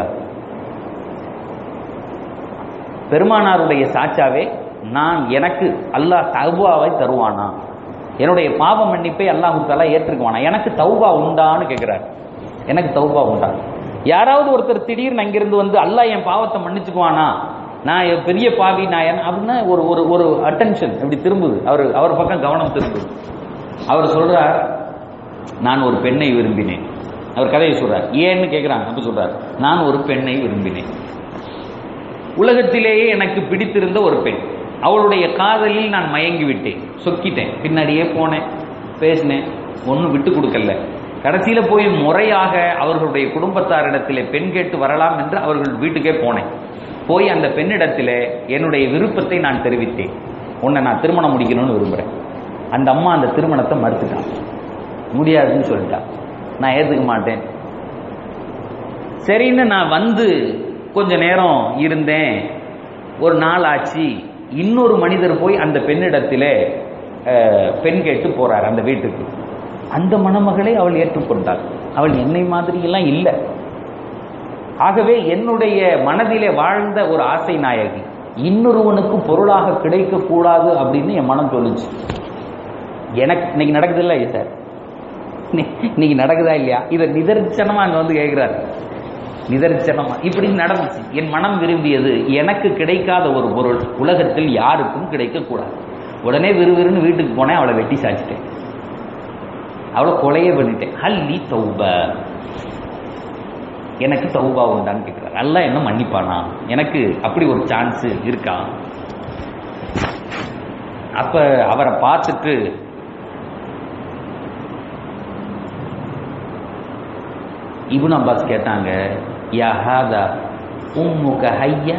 பெருமானாருடைய சாச்சாவே நான் எனக்கு அல்லாஹ் தௌபாவை தருவானா, என்னுடைய பாவ மன்னிப்பை அல்லாஹ் தஆலா ஏற்றுக்குவானா, எனக்கு தௌபா உண்டான்னு கேட்கிறார். எனக்கு தௌபா உண்டா? யாராவது ஒருத்தர் திடீர்னு அங்கிருந்து வந்து அல்லாஹ் என் பாவத்தை மன்னிச்சுக்குவானா, நான் பெரிய பாவி நான் அப்படின்னா ஒரு ஒரு ஒரு அட்டென்ஷன் இப்படி திரும்புது, அவர் அவர் பக்கம் கவனம் திரும்புது. அவர் சொல்றார், நான் ஒரு பெண்ணை விரும்பினேன். அவர் கதையை சொல்றார். ஏன்னு கேட்கிறாங்க. அப்ப சொல்றார், நான் ஒரு பெண்ணை விரும்பினேன், உலகத்திலேயே எனக்கு பிடித்திருந்த ஒரு பெண், அவளுடைய காதலில் நான் மயங்கி விட்டேன், சொக்கிட்டேன், பின்னாடியே போனேன், பேசினேன், ஒன்னும் விட்டு கொடுக்கல. கடைசியில போய் முறையாக அவர்களுடைய குடும்பத்தாரிடத்திலே பெண் கேட்டு வரலாம் என்று அவர்கள் வீட்டுக்கே போனேன். போய் அந்த பெண்ணிடத்திலே என்னுடைய விருப்பத்தை நான் தெரிவித்தேன், உன்னை நான் திருமணம் முடிக்கணும்னு விரும்புறேன். அந்த அம்மா அந்த திருமணத்தை மறுத்துட்டான், முடியாதுன்னு சொல்லிட்டான், நான் ஏத்துக்க மாட்டேன். சரின்னு நான் வந்து கொஞ்ச நேரம் இருந்தேன், ஒரு நாள் ஆச்சு, இன்னொரு மனிதர் போய் அந்த பெண்ணிடத்திலே பெண் கேட்டு போறார் அந்த வீட்டுக்கு. அந்த மணமகளை அவள் ஏற்றுக்கொண்டாள். அவள் என்னை மாதிரி எல்லாம் இல்லை. ஆகவே என்னுடைய மனதிலே வாழ்ந்த ஒரு ஆசை நாயகி இன்னொருவனுக்கு பொருளாக கிடைக்க கூடாது அப்படின்னு என் மனம் சொல்லுச்சு. எனக்கு இன்னைக்கு நடக்குது இல்லை சார், இன்னைக்கு நடக்குதா இல்லையா? இதை நிதர்சனமா அங்க வந்து கேட்கிறாரு. நிதர்சனமா இப்படி நடந்துச்சு. என் மனம் விரும்பியது எனக்கு கிடைக்காத ஒரு பொருள் உலகத்தில் யாருக்கும் கிடைக்க கூடாது. உடனே விறுவிறுன்னு வீட்டுக்கு போனேன், அவளை வெட்டி சாச்சிட்டேன், அவளை கொலையே பண்ணிட்டேன். ஹல்லி தௌபா, எனக்கு தௌபா உண்டான்னு கேட்கிறார். அல்லாஹ் என்ன மன்னிப்பானா? எனக்கு அப்படி ஒரு சான்ஸ் இருக்கா? அப்ப அவரை பார்த்துட்டு இப்னு அப்பாஸ் கேட்டாங்க, யா ஹாதா உம்முக ஹய்யா,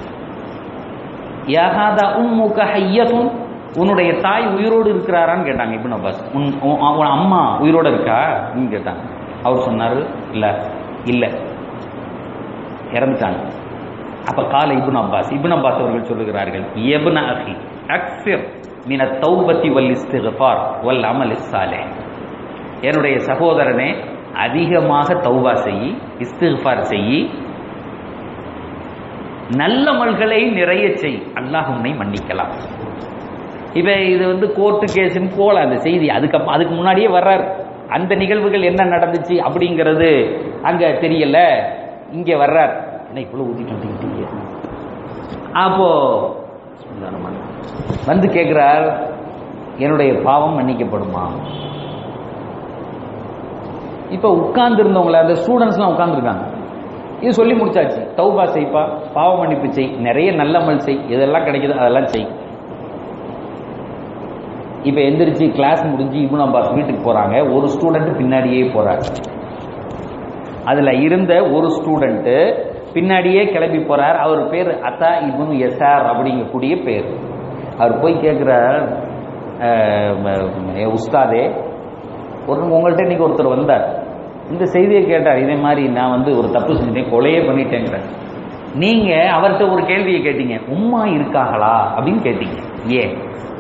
யா ஹாதா உம்முக ஹய்யத்துன், உன்னுடைய தாய் உயிரோடு இருக்கிறாரான்னு கேட்டாங்க இப்னு அப்பாஸ். உன் அம்மா உயிரோடு இருக்கா கேட்டாங்க. அவர் சொன்னாரு, இல்ல இல்ல இறந்துட்டாங்க. அப்ப கால இப்னு அப்பாஸ், இப்னு அப்பாஸ் அவர்கள் சொல்லுகிறார்கள், இப்னு அஹி அக்ஸிர் மின தௌபத்தி வல் இஸ்திக்ஃபார் வல் அமல் ஸாலிஹ். என்னுடைய சகோதரனே, அதிகமாக தௌபா செய், இஸ்திக்ஃபார் செய், நல்ல அமல்களை நிறைய செய், அல்லாஹ் உன்னை மன்னிக்கலாம். இப்ப இது வந்து கோர்ட்டு கேஸ்ன்னு போல அந்த செய்தி. அதுக்கு அதுக்கு முன்னாடியே வர்றார். அந்த நிகழ்வுகள் என்ன நடந்துச்சு அப்படிங்கிறது அங்க தெரியல, இங்க வர்றார். என்ன இவ்வளவு ஊத்திட்டு அப்போ வந்து கேட்கிறார், என்னுடைய பாவம் மன்னிக்கப்படுமா? இப்ப உட்கார்ந்து இருந்தவங்கள அந்த ஸ்டூடெண்ட்ஸ் எல்லாம் உட்கார்ந்து இருக்காங்க. இது சொல்லி முடிச்சாச்சு. தௌபா செய்ப்பா, பாவ மன்னிப்பு செய், நிறைய நல்ல அமல் செய், இதெல்லாம் கிடைக்குது அதெல்லாம் செய். இப்ப எந்திரிச்சு கிளாஸ் முடிஞ்சு இப்னு அப்பாஸ் வீட்டுக்கு போறாங்க. ஒரு ஸ்டூடெண்ட் பின்னாடியே போறார். அதுல இருந்த ஒரு ஸ்டூடெண்ட் பின்னாடியே கிளம்பி போறார். அவர் பேர் அத்தா இப்னு யசார் அப்படிங்கக்கூடிய பேர். அவர் போய் கேட்கிறார், உஸ்தாதே, ஒரு உங்கள்கிட்ட இன்னைக்கு ஒருத்தர் வந்தார், இந்த செய்தியை கேட்டார், இதே மாதிரி நான் வந்து ஒரு தப்பு செஞ்சுட்டேன், கொலையே பண்ணிட்டேங்கிற. நீங்க அவர்கிட்ட ஒரு கேள்வியை கேட்டீங்க, உம்மா இருக்காங்களா அப்படின்னு கேட்டீங்க. ஏன்?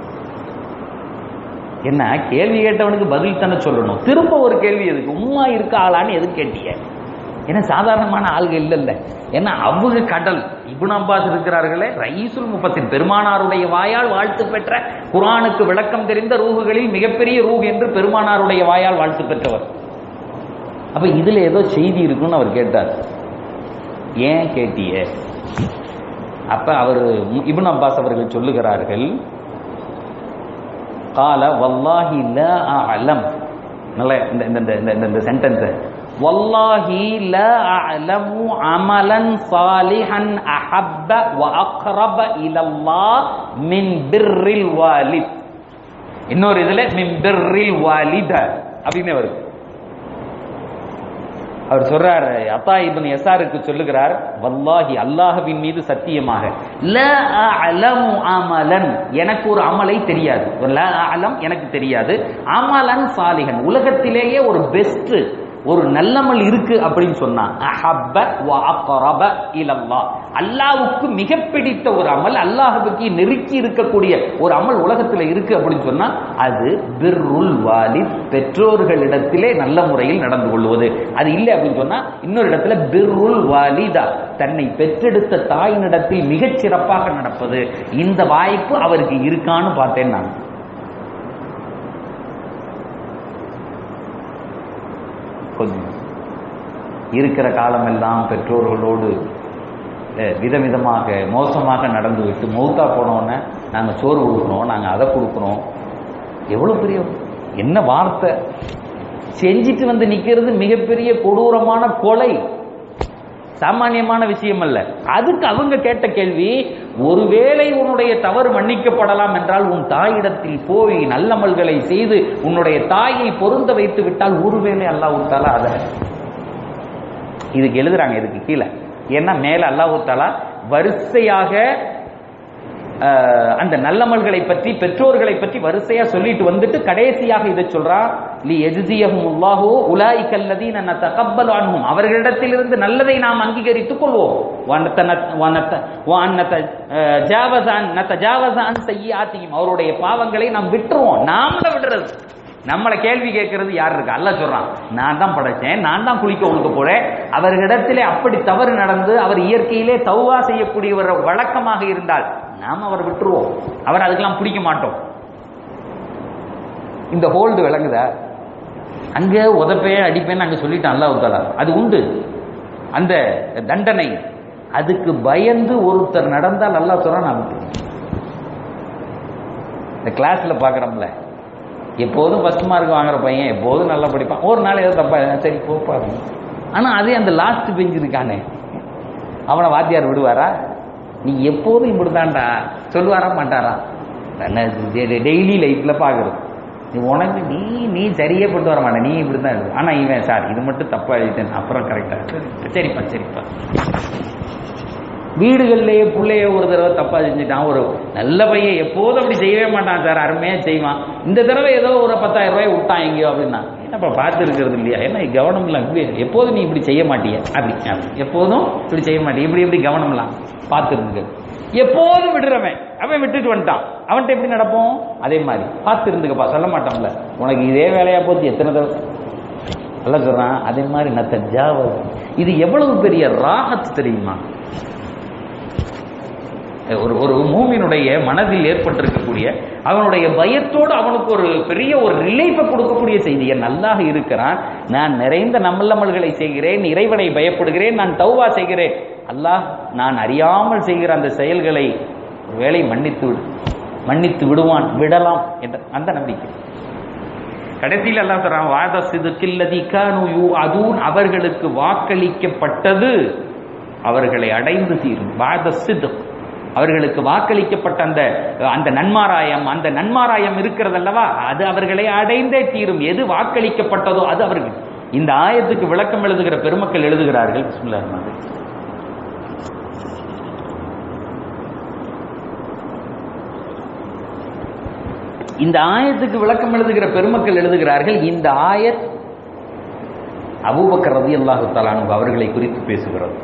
என்ன கேள்வி கேட்டவனுக்கு பதில் தானே சொல்லணும். திரும்ப ஒரு கேள்வி எதுக்கு? உம்மா இருக்காளான்னு எதுக்கு கேட்டீங்க? ஏன்னா சாதாரணமான ஆள்கள் இல்லைல்ல. ஏன்னா அவங்க கடல். இப்னு அப்பாஸ் இருக்கிறார்களே, ரயீசுல் முஃபஸ்ஸிர், பெருமானாருடைய வாயால் வாழ்த்து பெற்ற, குர்ஆனுக்கு விளக்கம் தெரிந்த ரூஹுகளில் மிகப்பெரிய ரூஹ் என்று பெருமானாருடைய வாயால் வாழ்த்து பெற்றவர். அப்ப இதுல ஏதோ செய்தி இருக்குன்னு அவர் கேட்டார். ஏன் கேட்டிய? அப்ப அவர் இப்னு அப்பாஸ் அவர்கள் சொல்லுகிறார்கள், கால வல்லாஹி லா அஅலம். நல்ல இந்த இந்த இந்த சென்டென்ஸ், வல்லாஹி லா அஅலமு அமலன் சாலிஹன் அஹப்ப வ அக்ரப இலல்லாஹ் மின் பிர்ரில் வாலித். இன்னொரு இதுல மின் பிர்ரில் வாலித அப்படின்னு வருது. அவர் சொல்றார், அத்தா இப்னு யசாருக்கு சொல்லுகிறார், வல்லாஹி அல்லாஹ்வின் மீது சத்தியமாக, லா அஅலமு அமலன், எனக்கு ஒரு அமலை தெரியாது. லா அஅலம், எனக்கு தெரியாது. அமலன் சாலிஹன், உலகத்திலேயே ஒரு பெஸ்ட் ஒரு நல்லமல் இருக்கு அப்படின்னு சொன்னா, அஹப்ப வ அக்ரப இலல்லாஹ், அல்லாஹ்வுக்கு மிக பிடித்த ஒரு அமல், அல்லாஹ்வுக்கு நெருக்கி இருக்கக்கூடிய ஒரு அமல் உலகத்தில் இருக்கு அப்படின்னு சொன்னா அது பிர்ருல் வாலித், பெற்றோர்களிடத்திலே நல்ல முறையில் நடந்து கொள்வது. அது இல்லை அப்படின்னு சொன்னா இன்னொரு இடத்துல பிர்ருல் வாலிதா, தன்னை பெற்றெடுத்த தாயினிடத்தில் மிகச் சிறப்பாக நடப்பது. இந்த வாய்ப்பு அவருக்கு இருக்கான்னு பார்த்தேன் நான். இருக்கிற காலமெல்லாம் பெற்றோர்களோடு விதவிதமாக மோசமாக நடந்து விட்டு மௌத்தா போனோன்னு நாங்கள் சோறு கொடுக்குறோம், நாங்கள் அதை கொடுக்குறோம். எவ்வளோ பெரிய என்ன வார்த்தை! செஞ்சிட்டு வந்து நிற்கிறது மிகப்பெரிய கொடூரமான கொலை, சாமானியமான விஷயம் அல்ல. அதுக்கு அவங்க கேட்ட கேள்வி, ஒருவேளை உன்னுடைய தவறு மன்னிக்கப்படலாம் என்றால் உன் தாயிடத்தில் போய் நல்லமல்களை செய்து உன்னுடைய தாயை பொருந்த வைத்து விட்டால் ஒருவேளை அல்லாஹ் தஆலா அத இதுக்கு எழுதுறாங்க. இதுக்கு கீழே ஏன்னா மேல அல்லாஹ் தஆலா வரிசையாக அந்த நல்லமல்களை பற்றி பெற்றோர்களை பற்றி வரிசையா சொல்லிட்டு வந்துட்டு கடைசியாக இதை சொல்றா, லி யஜ்ஸியஹுமுல்லாஹு உலாயிக அல்லதீன நதகப்பலு அன்ஹும், அவர்களிடத்திலிருந்து நல்லதை நாம் அங்கீகரித்துக் கொள்வோம். அவருடைய பாவங்களை நாம் விட்டுருவோம். நாமள விடுறது, நம்மளை கேள்வி கேட்கறது யார் இருக்கா? அல்லாஹ் சொல்றான், நான் தான் படைச்சேன், நான் தான் குளிக்க ஒழுக்க போறேன். அவர்களிடத்திலே அப்படி தவறு நடந்து அவர் இயற்கையிலே தௌபா செய்யக்கூடியவர் வழக்கமாக இருந்தால் நாம் அவர் விட்டுருவோம், அவர் அதுக்கெல்லாம் பிடிக்க மாட்டோம். இந்த ஹோல்டு விளங்குதா? அங்க உதப்பே அடிப்பேன்னு அங்க சொல்லிட்டான் அல்லாஹ் தஆலா. அது உண்டு அந்த தண்டனை. அதுக்கு பயந்து ஒருத்தர் நடந்தால் அல்லாஹ் சொல்றான், நான் விட்டுருவேன். இந்த கிளாஸ்ல பாக்குறோம்ல, எப்போதும் ஃபர்ஸ்ட் மார்க் வாங்குற பையன் எப்போதும் நல்லா படிப்பான், ஒரு நாள் ஏதோ தப்பா சரி போப்பா. ஆனா அதே அந்த லாஸ்ட் பெஞ்ச் இருக்கானே, அவனை வாத்தியார் விடுவாரா? நீ எப்போதும் இப்படிதான்டா சொல்லுவாரா மாட்டாரா? டெய்லி லைஃப்ல பாக்குறது, நீ உனக்கு நீ நீ சரியே போட்டு வர மாட்டேன், நீ இப்படிதான் இருக்கு. ஆனா இவன் சார் இது மட்டும் தப்பா எழுதிட்டேன், அப்புறம் கரெக்டா சரிப்பா சரிப்பா. வீடுகள்லயே பிள்ளைய ஒரு தடவை தப்பா செஞ்சுட்டான், ஒரு நல்ல பையன் எப்போதும் அப்படி செய்யவே மாட்டான் சார், அருமையா செய்வான். இந்த தடவை ஏதோ ஒரு பத்தாயிரம் ரூபாய் விட்டான் எங்கேயோ அப்படின்னா, என்னப்பா பார்த்து இருக்கிறது இல்லையா? என்ன கவனம் இல்லாம் இப்படி எப்போதும் நீ இப்படி செய்ய மாட்டிய, அப்படி எப்போதும் இப்படி செய்ய மாட்டிய, இப்படி எப்படி கவனம் இல்லாம் பார்த்து இருக்கு. எப்போதும் விடுறவன் அவன் விட்டுட்டு வந்துட்டான், அவன்கிட்ட எப்படி நடப்போம்? அதே மாதிரி பார்த்து இருந்துக்கப்பா, சொல்ல மாட்டான்ல உனக்கு இதே வேலையா போச்சு எத்தனை தடவை அல்ல சொல்றான். அதே மாதிரி நத்தஜாவ, இது எவ்வளவு பெரிய ராஹத் தெரியுமா? ஒரு ஒரு மூமினுடைய மனதில் ஏற்பட்டிருக்கக்கூடிய அவனுடைய பயத்தோடு அவனுக்கு ஒரு பெரிய ஒரு ரிலீஃபை கொடுக்கக்கூடிய செய்தி. என் அல்லாஹ் இருக்கிறான், நான் நிறைந்த நம்மளமல்களை செய்கிறேன், இறைவனை பயப்படுகிறேன், நான் தௌபா செய்கிறேன், அல்லாஹ் நான் அறியாமல் செய்கிற அந்த செயல்களை வேலை மன்னித்து விடு மன்னித்து விடுவான், விடலாம் என்ற அந்த நம்பிக்கை. கடைசியில் அல்லாஹ் சொல்றான், வாத சிதுக்கில்லதி கானு யூஅதூன், அவர்களுக்கு வாக்களிக்கப்பட்டது அவர்களை அடைந்து தீரும். வாத சிதுக், அவர்களுக்கு வாக்களிக்கப்பட்ட அந்த அந்த நன்மாராயம், அந்த நன்மாராயம் இருக்கிறது அல்லவா, அது அவர்களை அடைந்தே தீரும். எது வாக்களிக்கப்பட்டதோ அது அவர்கள். இந்த ஆயத்துக்கு விளக்கம் எழுதுகிற பெருமக்கள் எழுதுகிறார்கள், பிஸ்மில்லாஹிர் ரஹ்மானிர் ரஹீம். இந்த ஆயத்துக்கு விளக்கம் எழுதுகிற பெருமக்கள் எழுதுகிறார்கள், இந்த ஆயத் அபூபக்கர் ரலியல்லாஹு தஆலா அன்ஹு அவர்களை குறித்து பேசுகிறது.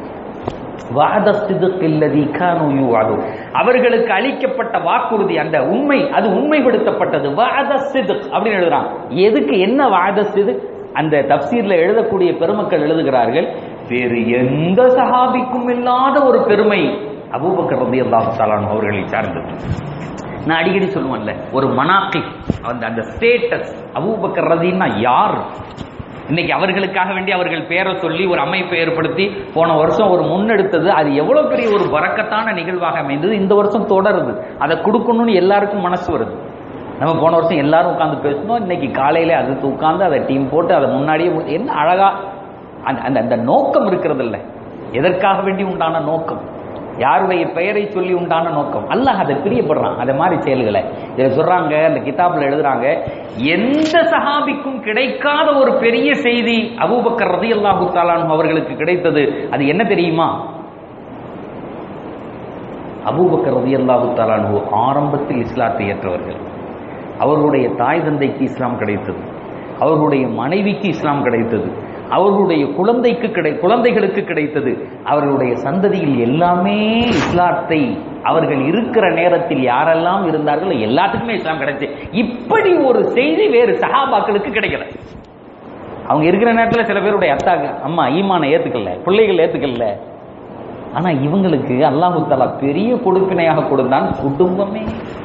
அவர்களுக்கு அளிக்கப்பட்ட வாக்குறுதி, அந்த உண்மை, அது உண்மைப்படுத்தப்பட்டது. அப்படின்னு எழுதுறான். எதுக்கு என்ன வாத சிதுக்? அந்த தப்சீர்ல எழுதக்கூடிய பெருமக்கள் எழுதுகிறார்கள், வேறு எந்த சஹாபிக்கும் இல்லாத ஒரு பெருமை அபூபக்கர் ரலியல்லாஹு தஆலா அன்ஹு அவர்களை சார்ந்தது. நான் அடிக்கடி சொல்லுவேன்ல, ஒரு மனாக்கி, அந்த அந்த ஸ்டேட்டஸ், அபூபக்கர் ரலின்னா யார்? இன்னைக்கு அவர்களுக்காக வேண்டி அவர்கள் பேரை சொல்லி ஒரு அமைப்பை ஏற்படுத்தி போன வருஷம் ஒரு முன்னெடுத்தது, அது எவ்வளவு பெரிய ஒரு பரக்கத்தான நிகழ்வாக அமைந்தது. இந்த வருஷம் தொடருது, அதை கொடுக்கணும்னு எல்லாருக்கும் மனசு வருது. நம்ம போன வருஷம் எல்லாரும் உட்காந்து பேசணும், இன்னைக்கு காலையில அது உட்காந்து அதை டீம் போட்டு அதை முன்னாடியே என்ன அழகா அந்த அந்த நோக்கம் இருக்கிறது இல்ல, எதற்காக வேண்டி உண்டான நோக்கம், யாருடைய பெயரை சொல்லி உண்டான நோக்கம், அல்லாஹ் அதை பிரியப்படுறான். அதை மாதிரி செயல்களை இதை சொல்றாங்க, அந்த கிதாப்ல எழுதுறாங்க, எந்த சஹாபிக்கும் கிடைக்காத ஒரு பெரிய செய்தி அபூபக்கர் ரலியல்லாஹு தஆலா அன்ஹு அவர்களுக்கு கிடைத்தது. அது என்ன தெரியுமா? அபூபக்கர் ரலியல்லாஹு தஆலா அன்ஹு ஆரம்பத்தில் இஸ்லாத்தை ஏற்றவர்கள். அவர்களுடைய தாய் தந்தைக்கு இஸ்லாம் கிடைத்தது, அவர்களுடைய மனைவிக்கு இஸ்லாம் கிடைத்தது, அவர்களுடைய குழந்தைக்கு கிடை குழந்தைகளுக்கு கிடைத்தது, அவர்களுடைய சந்ததியில் எல்லாமே இஸ்லாத்தை அவர்கள் இருக்கிற நேரத்தில் யாரெல்லாம் இருந்தார்களோ எல்லாத்துக்குமே இஸ்லாம் கிடைச்சு. இப்படி ஒரு செய்தி வேறு சஹாபாக்களுக்கு கிடைக்கல. அவங்க இருக்கிற நேரத்தில் சில பேருடைய அத்தா அம்மா ஈமானை ஏத்துக்கல, பிள்ளைகள் ஏத்துக்கல. ஆனா இவங்களுக்கு அல்லாஹு தஆலா பெரிய கொடுப்பினையாக கொடுத்தான், குடும்பமே.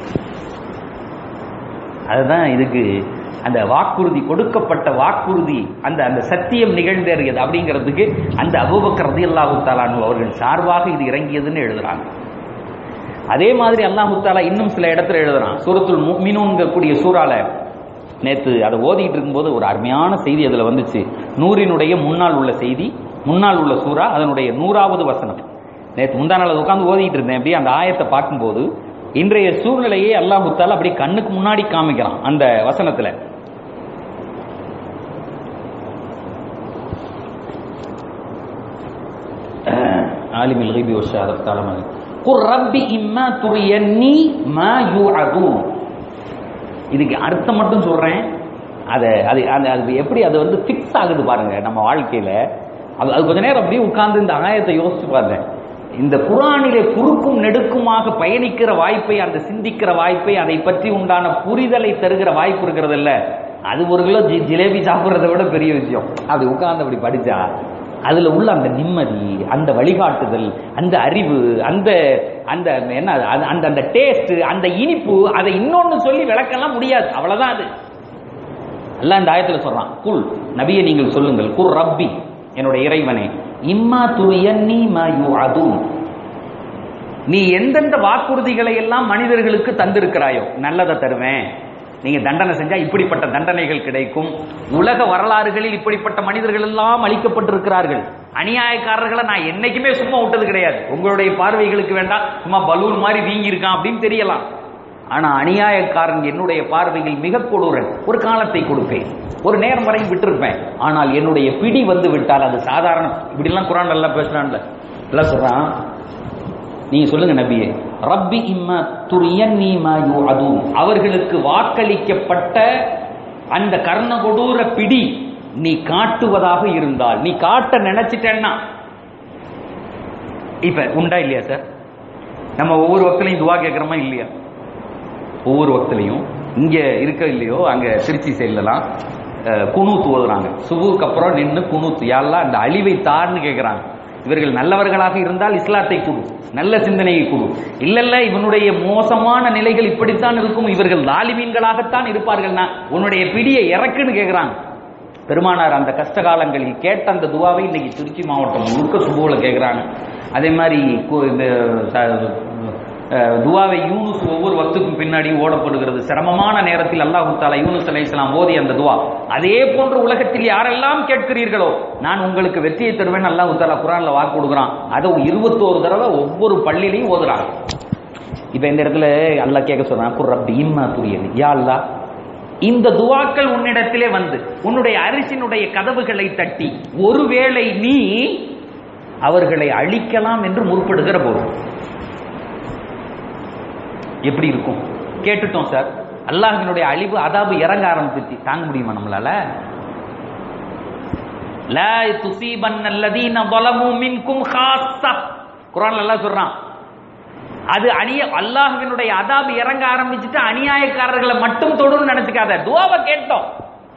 அதுதான் இதுக்கு அந்த வாக்குறுதி, கொடுக்கப்பட்ட வாக்குறுதி, அந்த அந்த சத்தியம் நிகழ்ந்தேறியது அப்படிங்கிறதுக்கு அந்த அபூபக்கர் ரலியல்லாஹு தஆலா அன்ஹு அவர்கள் சார்பாக இது இறங்கியதுன்னு எழுதுறாங்க. அதே மாதிரி அல்லாஹு தஆலா இன்னும் சில இடத்துல எழுதுறான். சூரத்துல் முஃமினூன் கூடிய சூறால நேற்று அதை ஓதிட்டு இருக்கும்போது ஒரு அருமையான செய்தி அதுல வந்துச்சு. நூறினுடைய முன்னால் உள்ள செய்தி, முன்னால் உள்ள சூறா, அதனுடைய நூறாவது வசனம். நேற்று முந்தா நாள் உட்கார்ந்து ஓதிட்டு இருந்தேன். அப்படியே அந்த ஆயத்தை பார்க்கும்போது இன்றைய சூழ்நிலையை அல்லாஹு தஆலா அப்படி கண்ணுக்கு முன்னாடி காமிக்கிறான் அந்த வசனத்துல. ஆலிமுல் கைபி வஷ்ஷஹாதத் தஆலா குர் ரப்பி இம்மா துரியன்னி மா யூஅதூன். இதுக்கு அர்த்தம் மட்டும் சொல்றேன். அது அது அது எப்படி அது வந்து ஃபிக்ஸ் ஆகுது பாருங்க நம்ம வாழ்க்கையில. அது அது கொஞ்ச நேரம் அப்படியே உட்கார்ந்து இந்த ஆயத்தை யோசிச்சு பாருங்க. இந்த குர்ஆனிலே குறுக்கும் நெடுக்குமாக பயணிக்கிற வாய்ப்பை, அந்த சிந்திக்கிற வாய்ப்பை, அதை பற்றி உண்டான புரிதலை தருகிற வாய்ப்பு இருக்கிறது இல்ல, அது ஒரு கிலோ ஜி ஜிலேபி சாப்பிட்றதை விட பெரிய விஷயம். அப்படி உட்கார்ந்து அப்படி படிச்சா அதுல உள்ள அந்த நிம்மதி, அந்த வழிகாட்டுதல், அந்த அறிவு, அந்த அந்த என்ன அந்த அந்த டேஸ்ட், அந்த இனிப்பு, அதை இன்னொன்னு சொல்லி விளக்கலாம் முடியாது. அவ்வளவுதான் அது. அல்லாஹ் இந்த ஆயத்துல சொல்றான், குல் நபியை நீங்கள் சொல்லுங்கள், குர் ரப்பி என்னுடைய இறைவனே, இம்மா துரியன்னி மா யூஅதூன், நீ எந்தெந்த வாக்குறுதிகளை எல்லாம் மனிதர்களுக்கு தந்திருக்கிறாயோ, நல்லதை தருவேன், நீங்க தண்டனை செஞ்சா இப்படிப்பட்ட தண்டனைகள் கிடைக்கும், உலக வரலாறுகளில் இப்படிப்பட்ட மனிதர்கள் எல்லாம் அளிக்கப்பட்டிருக்கிறார்கள், அநியாயக்காரர்களை நான் என்னைக்குமே சும்மா விட்டது கிடையாது, உங்களுடைய பார்வைகளுக்கு வேண்டாம் சும்மா பலூன் மாதிரி வீங்கி இருக்கான் அப்படின்னு தெரியலாம், ஆனா அநியாயக்காரன் என்னுடைய பார்வையில் மிக கொடூரன், ஒரு காலத்தை கொடுப்பேன், ஒரு நேரம் வரையும் விட்டிருப்பேன், ஆனால் என்னுடைய பிடி வந்து விட்டால் அது சாதாரண. இப்படி எல்லாம் குர்ஆன் நல்லா பேசுறான்ல, எல்லாம் சொல்றான். நீங்க சொல்லுங்க நபியே, ரப்பி இம்மா துரியன்னி மா யூஅதூன், அவர்களுக்கு வாக்களிக்கப்பட்ட அந்த கர்ண கொடூர பிடி நீ காட்டுவதாக இருந்தால், நீ காட்ட நினைச்சிட்டேன்னா, இப்ப உண்டா இல்லையா சார்? நம்ம ஒவ்வொரு வக்திலையும் துவா கேட்கிறோமா இல்லையா? ஒவ்வொரு வக்திலையும் இங்க இருக்க இல்லையோ, அங்க திருச்சி சைட்லாம் குனூத் ஓதுறாங்க. சுபுக்கு அப்புறம் நின்று குனூத், யா அல்லாஹ் அந்த அழிவை தார்னு கேட்கிறாங்க. இவர்கள் நல்லவர்களாக இருந்தால் இஸ்லாத்தை கொடு, நல்ல சிந்தனையை கொடு. இல்ல இல்ல இவனுடைய மோசமான நிலைகள் இப்படித்தான் இருக்கும், இவர்கள் லாலிமீன்களாகத்தான் இருப்பார்கள்னா உன்னுடைய பிடியை இறக்குன்னு கேட்கிறாங்க. பெருமானார் அந்த கஷ்ட காலங்களில் கேட்ட அந்த துவாவை இன்னைக்கு திருச்சி மாவட்டம் முழுக்க சுபுல கேட்கிறாங்க. அதே மாதிரி இந்த துவாவை யூனுஸ் ஒவ்வொரு வக்துக்கும் பின்னாடி ஓடப்படுகிறது. சிரமமான நேரத்தில் அல்லாஹ் தஆலா யூனுஸ் அலைஹிஸ்ஸலாம் ஓதி அந்த துவா, அதே போன்று உலகத்தில் யாரெல்லாம் கேட்கிறீர்களோ நான் உங்களுக்கு வெற்றியை தருவேன் அல்லாஹ் தஆலா குர்ஆன்ல வாக்கு கொடுக்குறான். அதை இருபத்தோரு தடவை ஒவ்வொரு பள்ளியிலையும் ஓதுறாங்க. இப்ப இந்த இடத்துல அல்லாஹ் கேட்க சொல்றான், குர் ரப்பி இம்மா துரியனி, யா அல்லாஹ் இந்த துவாக்கள் உன்னிடத்திலே வந்து உன்னுடைய அரிசினுடைய கதவுகளை தட்டி ஒருவேளை நீ அவர்களை அழிக்கலாம் என்று முற்படுகிற போது எப்படி இருக்கும்? கேட்டுட்டோம் சார், அல்லாஹ்வினுடைய அழிவு அதாபு இறங்க ஆரம்பிச்சிருச்சு, தாங்க முடியுமா நம்மளால? லா துஸீபன்னல்லதீன ஸலமூ மின்கும் ஹாஸா, குர்ஆன்ல அல்லாஹ் சொல்றான். அது அநிய அல்லாஹ்வினுடைய அதாபு இறங்க ஆரம்பிச்சுட்டு அநியாயக்காரர்களை மட்டும் தொடுன்னு நினைச்சுக்காத. துஆவை கேட்டோம்,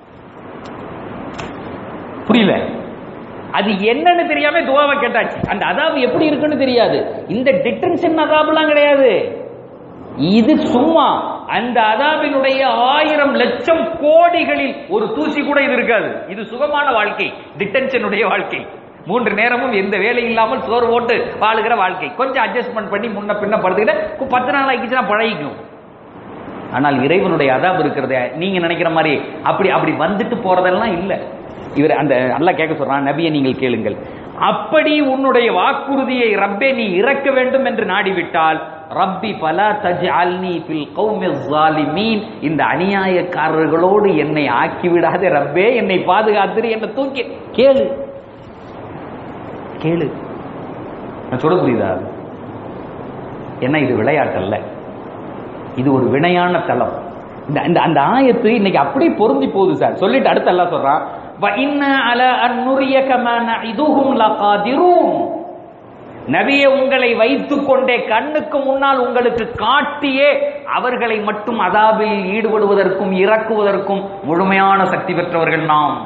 புரியல? அது என்னன்னு தெரியாம துஆவை கேட்டாச்சு. அந்த அதாபு எப்படி இருக்குன்னு தெரியாது. இந்த டிடென்ஷன் அதாபுலாம் கிடையாது, இது சும்மா அந்த அதாபினுடைய ஆயிரம் லட்சம் கோடிகளில் ஒரு தூசி கூட இது இருக்காது. இது சுகமான வாழ்க்கை, டிடென்ஷனுடைய வாழ்க்கை. மூன்று நேரமும் எந்த வேலை இல்லாமல் சோறு போட்டு வாழுகிற வாழ்க்கை. கொஞ்சம் அட்ஜஸ்ட்மெண்ட் பண்ணி முன்ன பின்ன படுத்துக்கிட்ட பத்து நாள் ஆகிச்சுன்னா பழகிக்கும். ஆனால் இறைவனுடைய அதாப் இருக்கிறத நீங்க நினைக்கிற மாதிரி அப்படி அப்படி வந்துட்டு போறதெல்லாம் இல்லை. இவர் அந்த அல்லாஹ் கேட்க சொல்றான், நபியை நீங்கள் கேளுங்கள், அப்படி உன்னுடைய வாக்குறுதியை ரப்பே நீ இறக்க வேண்டும் என்று நாடிவிட்டால் ரப்பி பலா தஜ்அல்னி ஃபில் கௌமிஸ் ஸாலிமீன், இந்த அநியாயக்காரர்களோடு என்னை ஆக்கிவிடாதே ரப்பே, என்னை பாதுகாத்துரு, என்னை தூக்கி கேளு கேளு. நான் சொல்ல புரியுதா? என்ன இது விளையாட்டல்ல, இது ஒரு வினையான தளம். இந்த அந்த ஆயத்து இன்னைக்கு அப்படியே பொருந்தி போகுது சார். சொல்லிட்டு அடுத்து அல்லாஹ் சொல்றான், வ இன்னா அலா அன் நுரியக மா நஇதுஹும் லகாதிரூன், நபியே உங்களை வைத்துக் கொண்டே கண்ணுக்கு முன்னால் உங்களுக்கு காட்டியே அவர்களை மட்டும் அதாபில் ஈடுபடுவதற்கும் இறக்குவதற்கும் முழுமையான சக்தி பெற்றவர்கள் நாம்.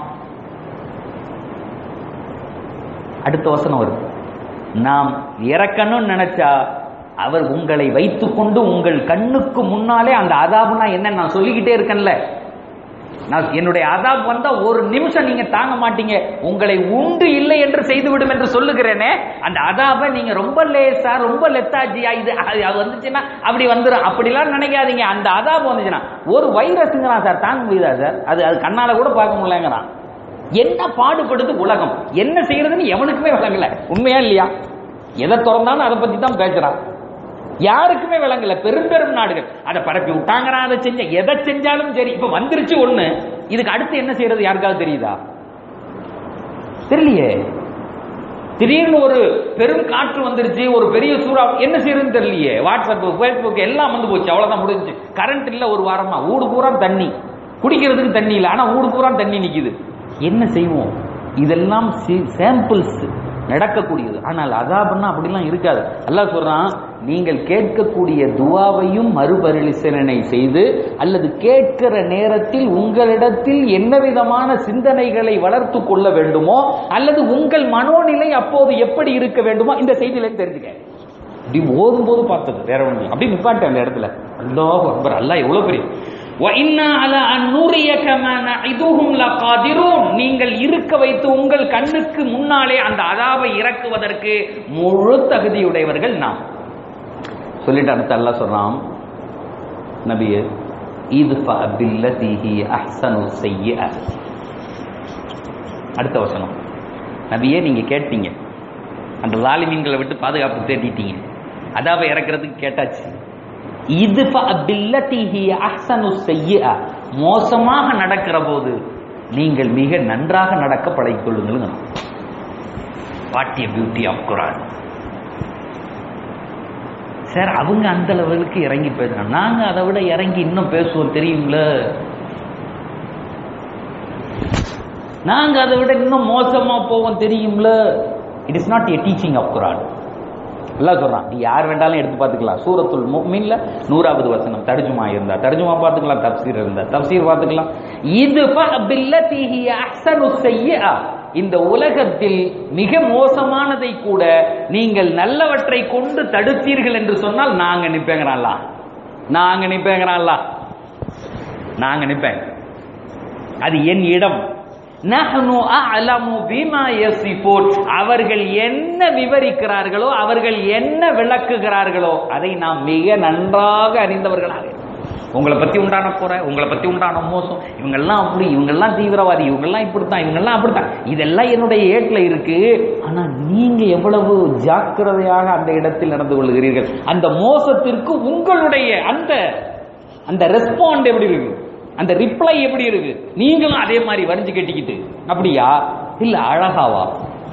அடுத்த வசனம் வரும், நாம் இறக்கணும்னு நினைச்சா அவர் உங்களை வைத்துக் கொண்டு உங்கள் கண்ணுக்கு முன்னாலே அந்த அதாபுனா என்ன நான் சொல்லிக்கிட்டே இருக்கேன்ல, நான் என்னுடைய அதாப் வந்தா ஒரு நிமிஷம் நீங்க தாங்க மாட்டீங்க, உங்களை உண்டு இல்லை என்று செய்துவிடும் என்று சொல்லுகிறேனே, அந்த அதாபை நீங்க ரொம்ப லேசா ரொம்ப லெத்தாஜியா இது அது வந்துச்சுன்னா அப்படி வந்துடும் அப்படிலாம் நினைக்காதீங்க. அந்த அதாப் வந்துச்சுன்னா ஒரு வைரஸ்ங்கிறான் சார், தாங்க முடியுதா சார்? அது அது கண்ணால கூட பார்க்க முடியலங்கிறான். என்ன பாடுபடுது உலகம், என்ன செய்யறதுன்னு எவனுக்குமே விளங்கல. உண்மையா இல்லையா? எதை திறந்தாலும் அதை பத்தி தான் பேசுறான், யாருக்குமே விளங்கல. பெரும் பெரும் நாடுகள் அதை பரப்பி விட்டாங்கிறான், அதை செஞ்ச எதை செஞ்சாலும் சரி. இப்ப வந்துருச்சு ஒண்ணு, இதுக்கு அடுத்து என்ன செய்யறது யாருக்காவது தெரியுதா? தெரியலையே. திடீர்னு ஒரு பெரும் காற்று வந்துருச்சு, ஒரு பெரிய சூறா, என்ன செய்யறதுன்னு தெரியலையே. வாட்ஸ்அப் ஃபேஸ்புக் எல்லாம் வந்து போச்சு, அவ்வளவுதான் முடிஞ்சு. கரண்ட் இல்ல ஒரு வாரமா, ஊடு பூரா தண்ணி, குடிக்கிறதுக்கு தண்ணி இல்லை, ஆனா ஊடு பூரா தண்ணி நிக்குது. என்ன செய்வோம்? இதெல்லாம் சாம்பிள்ஸ் நடக்கக்கூடியது. ஆனால் அதாபன்னா அப்படிலாம் இருக்காது. அல்லாஹ் சொல்றான், நீங்கள் கேட்கக்கூடிய துவாவையும் மறுபரிசீலனை செய்து அல்லது கேட்கிற நேரத்தில் உங்களிடத்தில் என்ன விதமான சிந்தனைகளை வளர்த்து கொள்ள வேண்டுமோ அல்லது உங்கள் மனோநிலை அப்போது எப்படி இருக்க வேண்டுமோ இந்த செய்தியில தெரிஞ்சுக்க. இப்படி ஓதும் போது பார்த்தது வேற ஒன்று அப்படி நிப்பாட்டேன் அந்த இடத்துல. அல்லாஹ் அக்பர், அல்லாஹ் எவ்வளவு பெரிய. நீங்கள் இருக்க வைத்து உங்கள் கண்ணுக்கு முன்னாலே அந்த அதாபை இறக்குவதற்கு முழு தகுதியுடையவர்கள் நாம். சொல்லிட்டு அடுத்து அல்லாஹ் சொல்றான், நபியே இத்ஃபா பில்லதி ஹி அஹ்ஸனு ஸய்யிஅ. அடுத்த வசனம், நபியே நீங்க கேட்டீங்க, அந்த ஸாலிமீன்களை விட்டு பாதுகாப்பு தேடிட்டீங்க, அதாபை இறக்குறதுக்கு கேட்டாச்சு. இத்ஃபா பில்லதி ஹி அஹ்ஸனு ஸய்யிஅ, மோசமாக நடக்கிற போது நீங்கள் மிக நன்றாக நடக்க பழகிக் கொள்ளுங்கள். வாட் எ பியூட்டி ஆஃப் குர்ஆன். சார் அவங்க அந்த லெவலுக்கு இறங்கி பேசுறாங்க, நாங்க அதை விட இறங்கி இன்னும் பேசுவோம் தெரியுங்களா? நாங்க அதை விட இன்னும் மோசமா போவோம் தெரியுங்களா? It is not a teaching of குர்ஆன். எல்லாம் சொல்றான். நீ யார் வேண்டாலும் எடுத்து பார்த்துக்கலாம். சூரத்துல் முஃமின்ல நூறாவது வசனம் தர்ஜுமா இருந்தா தர்ஜுமா பார்த்துக்கலாம், தப்சீர் இருந்தா தப்சீர் பார்த்துக்கலாம். இது பில்லதி ஹிய அஹ்ஸனு ஸய்யிஆ, இந்த உலகத்தில் மிக மோசமானதை கூட நீங்கள் நல்லவற்றை கொண்டு தடுத்தீர்கள் என்று சொன்னால் நாங்க நிப்பேங்கிறான்ல, நாங்க நிப்பேங்கிறான்ல, நாங்க நிப்பேன். அது என் இடம். நஹ்னு அஅலமு பிமா யஸிஃபூன், அவர்கள் என்ன விவரிக்கிறார்களோ, அவர்கள் என்ன விளக்குகிறார்களோ அதை நாம் மிக நன்றாக அறிந்தவர்களாக. உங்களை பத்தி உண்டான குறை, உங்களை பத்தி உண்டான மோசம், இவங்கெல்லாம் அப்படி, இவங்கெல்லாம் தீவிரவாதி, இவங்கெல்லாம் இப்படித்தான், இவங்கெல்லாம் அப்படித்தான், இதெல்லாம் என்னுடைய ஏட்டில் இருக்கு. ஆனா நீங்க எவ்வளவு ஜாக்கிரதையாக அந்த இடத்தில் நடந்து கொள்கிறீர்கள், அந்த மோசத்திற்கு உங்களுடைய அந்த அந்த ரெஸ்பாண்ட் எப்படி இருக்கு, அந்த ரிப்ளை எப்படி இருக்கு, நீங்களும் அதே மாதிரி வரிஞ்சு கட்டிக்கிட்டு அப்படியா இல்ல அழகாவா?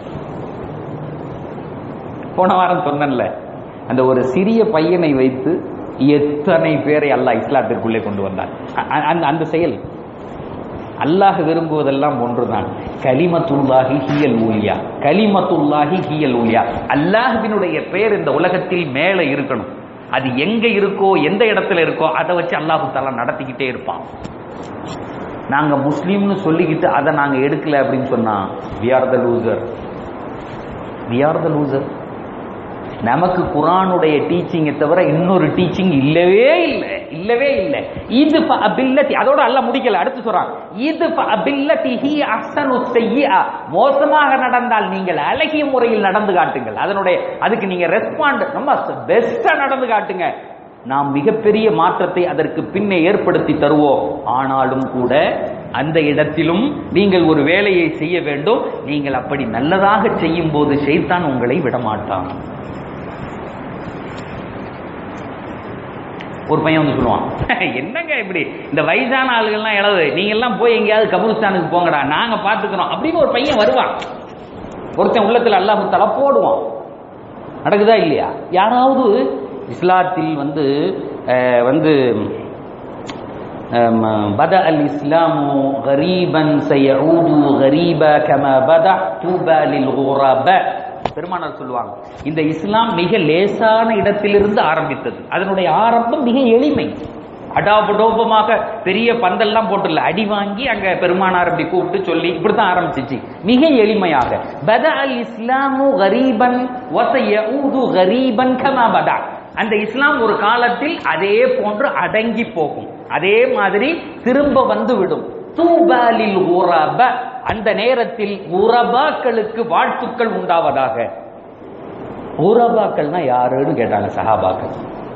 போன வாரம் சொன்னேன்ல, அந்த ஒரு சிறிய பையனை வைத்து எத்தனை பேரை அல்லாஹ் இஸ்லாத்திற்குள்ளே கொண்டு வந்தார். அந்த செயல் அல்லாஹ் விரும்புவதெல்லாம் ஒன்றுதான். கலிமத்துல்லாஹி ஹியல் ஊலியா, கலிமத்துல்லாஹி ஹியல் ஊலியா. அல்லாஹ்வினுடைய பெயர் இந்த உலகத்தில் மேலே இருக்கணும். அது எங்க இருக்கோ, எந்த இடத்துல இருக்கோ அதை வச்சு அல்லாஹு தஆலா நடத்திக்கிட்டே இருப்பான். நாங்க முஸ்லீம்னு சொல்லிக்கிட்டு அதை நாங்க எடுக்கல அப்படின்னு சொன்னா we are the loser, we are the loser. நமக்கு குர்ஆனுடைய டீச்சிங்கை தவிர இன்னொரு டீச்சிங் இல்லவே இல்லை, இல்லவே இல்லை. இது ஃபஅபில்லதி, அதோட அல்லாஹ் முடிக்கல, அடுத்து சொல்றான் இது ஃபஅபில்லதி ஹி அஹ்ஸனு ஸய்யிஆ, மோசமாக நடந்தால் நீங்கள் அழகிய முறையில் நடந்து காட்டுங்கள். அதனுடைய அதுக்கு நீங்க ரெஸ்பாண்ட் நம்ம பெஸ்டா நடந்து காட்டுங்க. நாம் மிகப்பெரிய மாற்றத்தை அதற்கு பின்னே ஏற்படுத்தி தருவோம். ஆனாலும் கூட அந்த இடத்திலும் நீங்கள் ஒரு வேலையை செய்ய வேண்டும். நீங்கள் அப்படி நல்லதாக செய்யும் போது ஷைத்தான் உங்களை விடமாட்டான். ஒரு பையன் வந்து சொல்லுவான், என்னங்க இப்படி இந்த வயசான ஆளுகள்லாம் இளவு, நீங்க எல்லாம் போய் எங்கேயாவது கபூர்ஸ்தானுக்கு போங்கடா, நாங்க பாத்துக்கிறோம் அப்படின்னு ஒரு பையன் வருவான். ஒருத்தன் உள்ளத்துல அல்லாஹ் தஆலா போடுவான். நடக்குதா இல்லையா? யாராவது இஸ்லாத்தில் வந்து வந்து பதா அல் இஸ்லாமு கரீபன் சயஊது கரீபா கமா பதா தூபா லில் குரபா, பெருமானார் சொல்லுவாங்க, இந்த இஸ்லாம் மிக லேசான இடத்திலிருந்து ஆரம்பித்தது. அதனுடைய ஆரம்பம் மிக எளிமை. அடாபடோபமாக பெரிய பந்தெல்லாம் போட்டுல அடி வாங்கி அங்க பெருமானார் அப்படி கூப்பிட்டு சொல்லி இப்படித்தான் ஆரம்பிச்சிச்சு, மிக எளிமையாக. பதா அல் இஸ்லாமு கரீபன் வசயஊது கரீபன் கமா பதா, அந்த இஸ்லாம் ஒரு காலத்தில் அதே போன்று அடங்கி போகும், அதே மாதிரி திரும்ப வந்து விடும். தூபா லில் குரபா, அந்த நேரத்தில் குரபாக்களுக்கு வாழ்த்துக்கள் உண்டாவதாக. குரபாக்கள்னா யாருன்னு கேட்டாங்க சஹாபாக்கள்.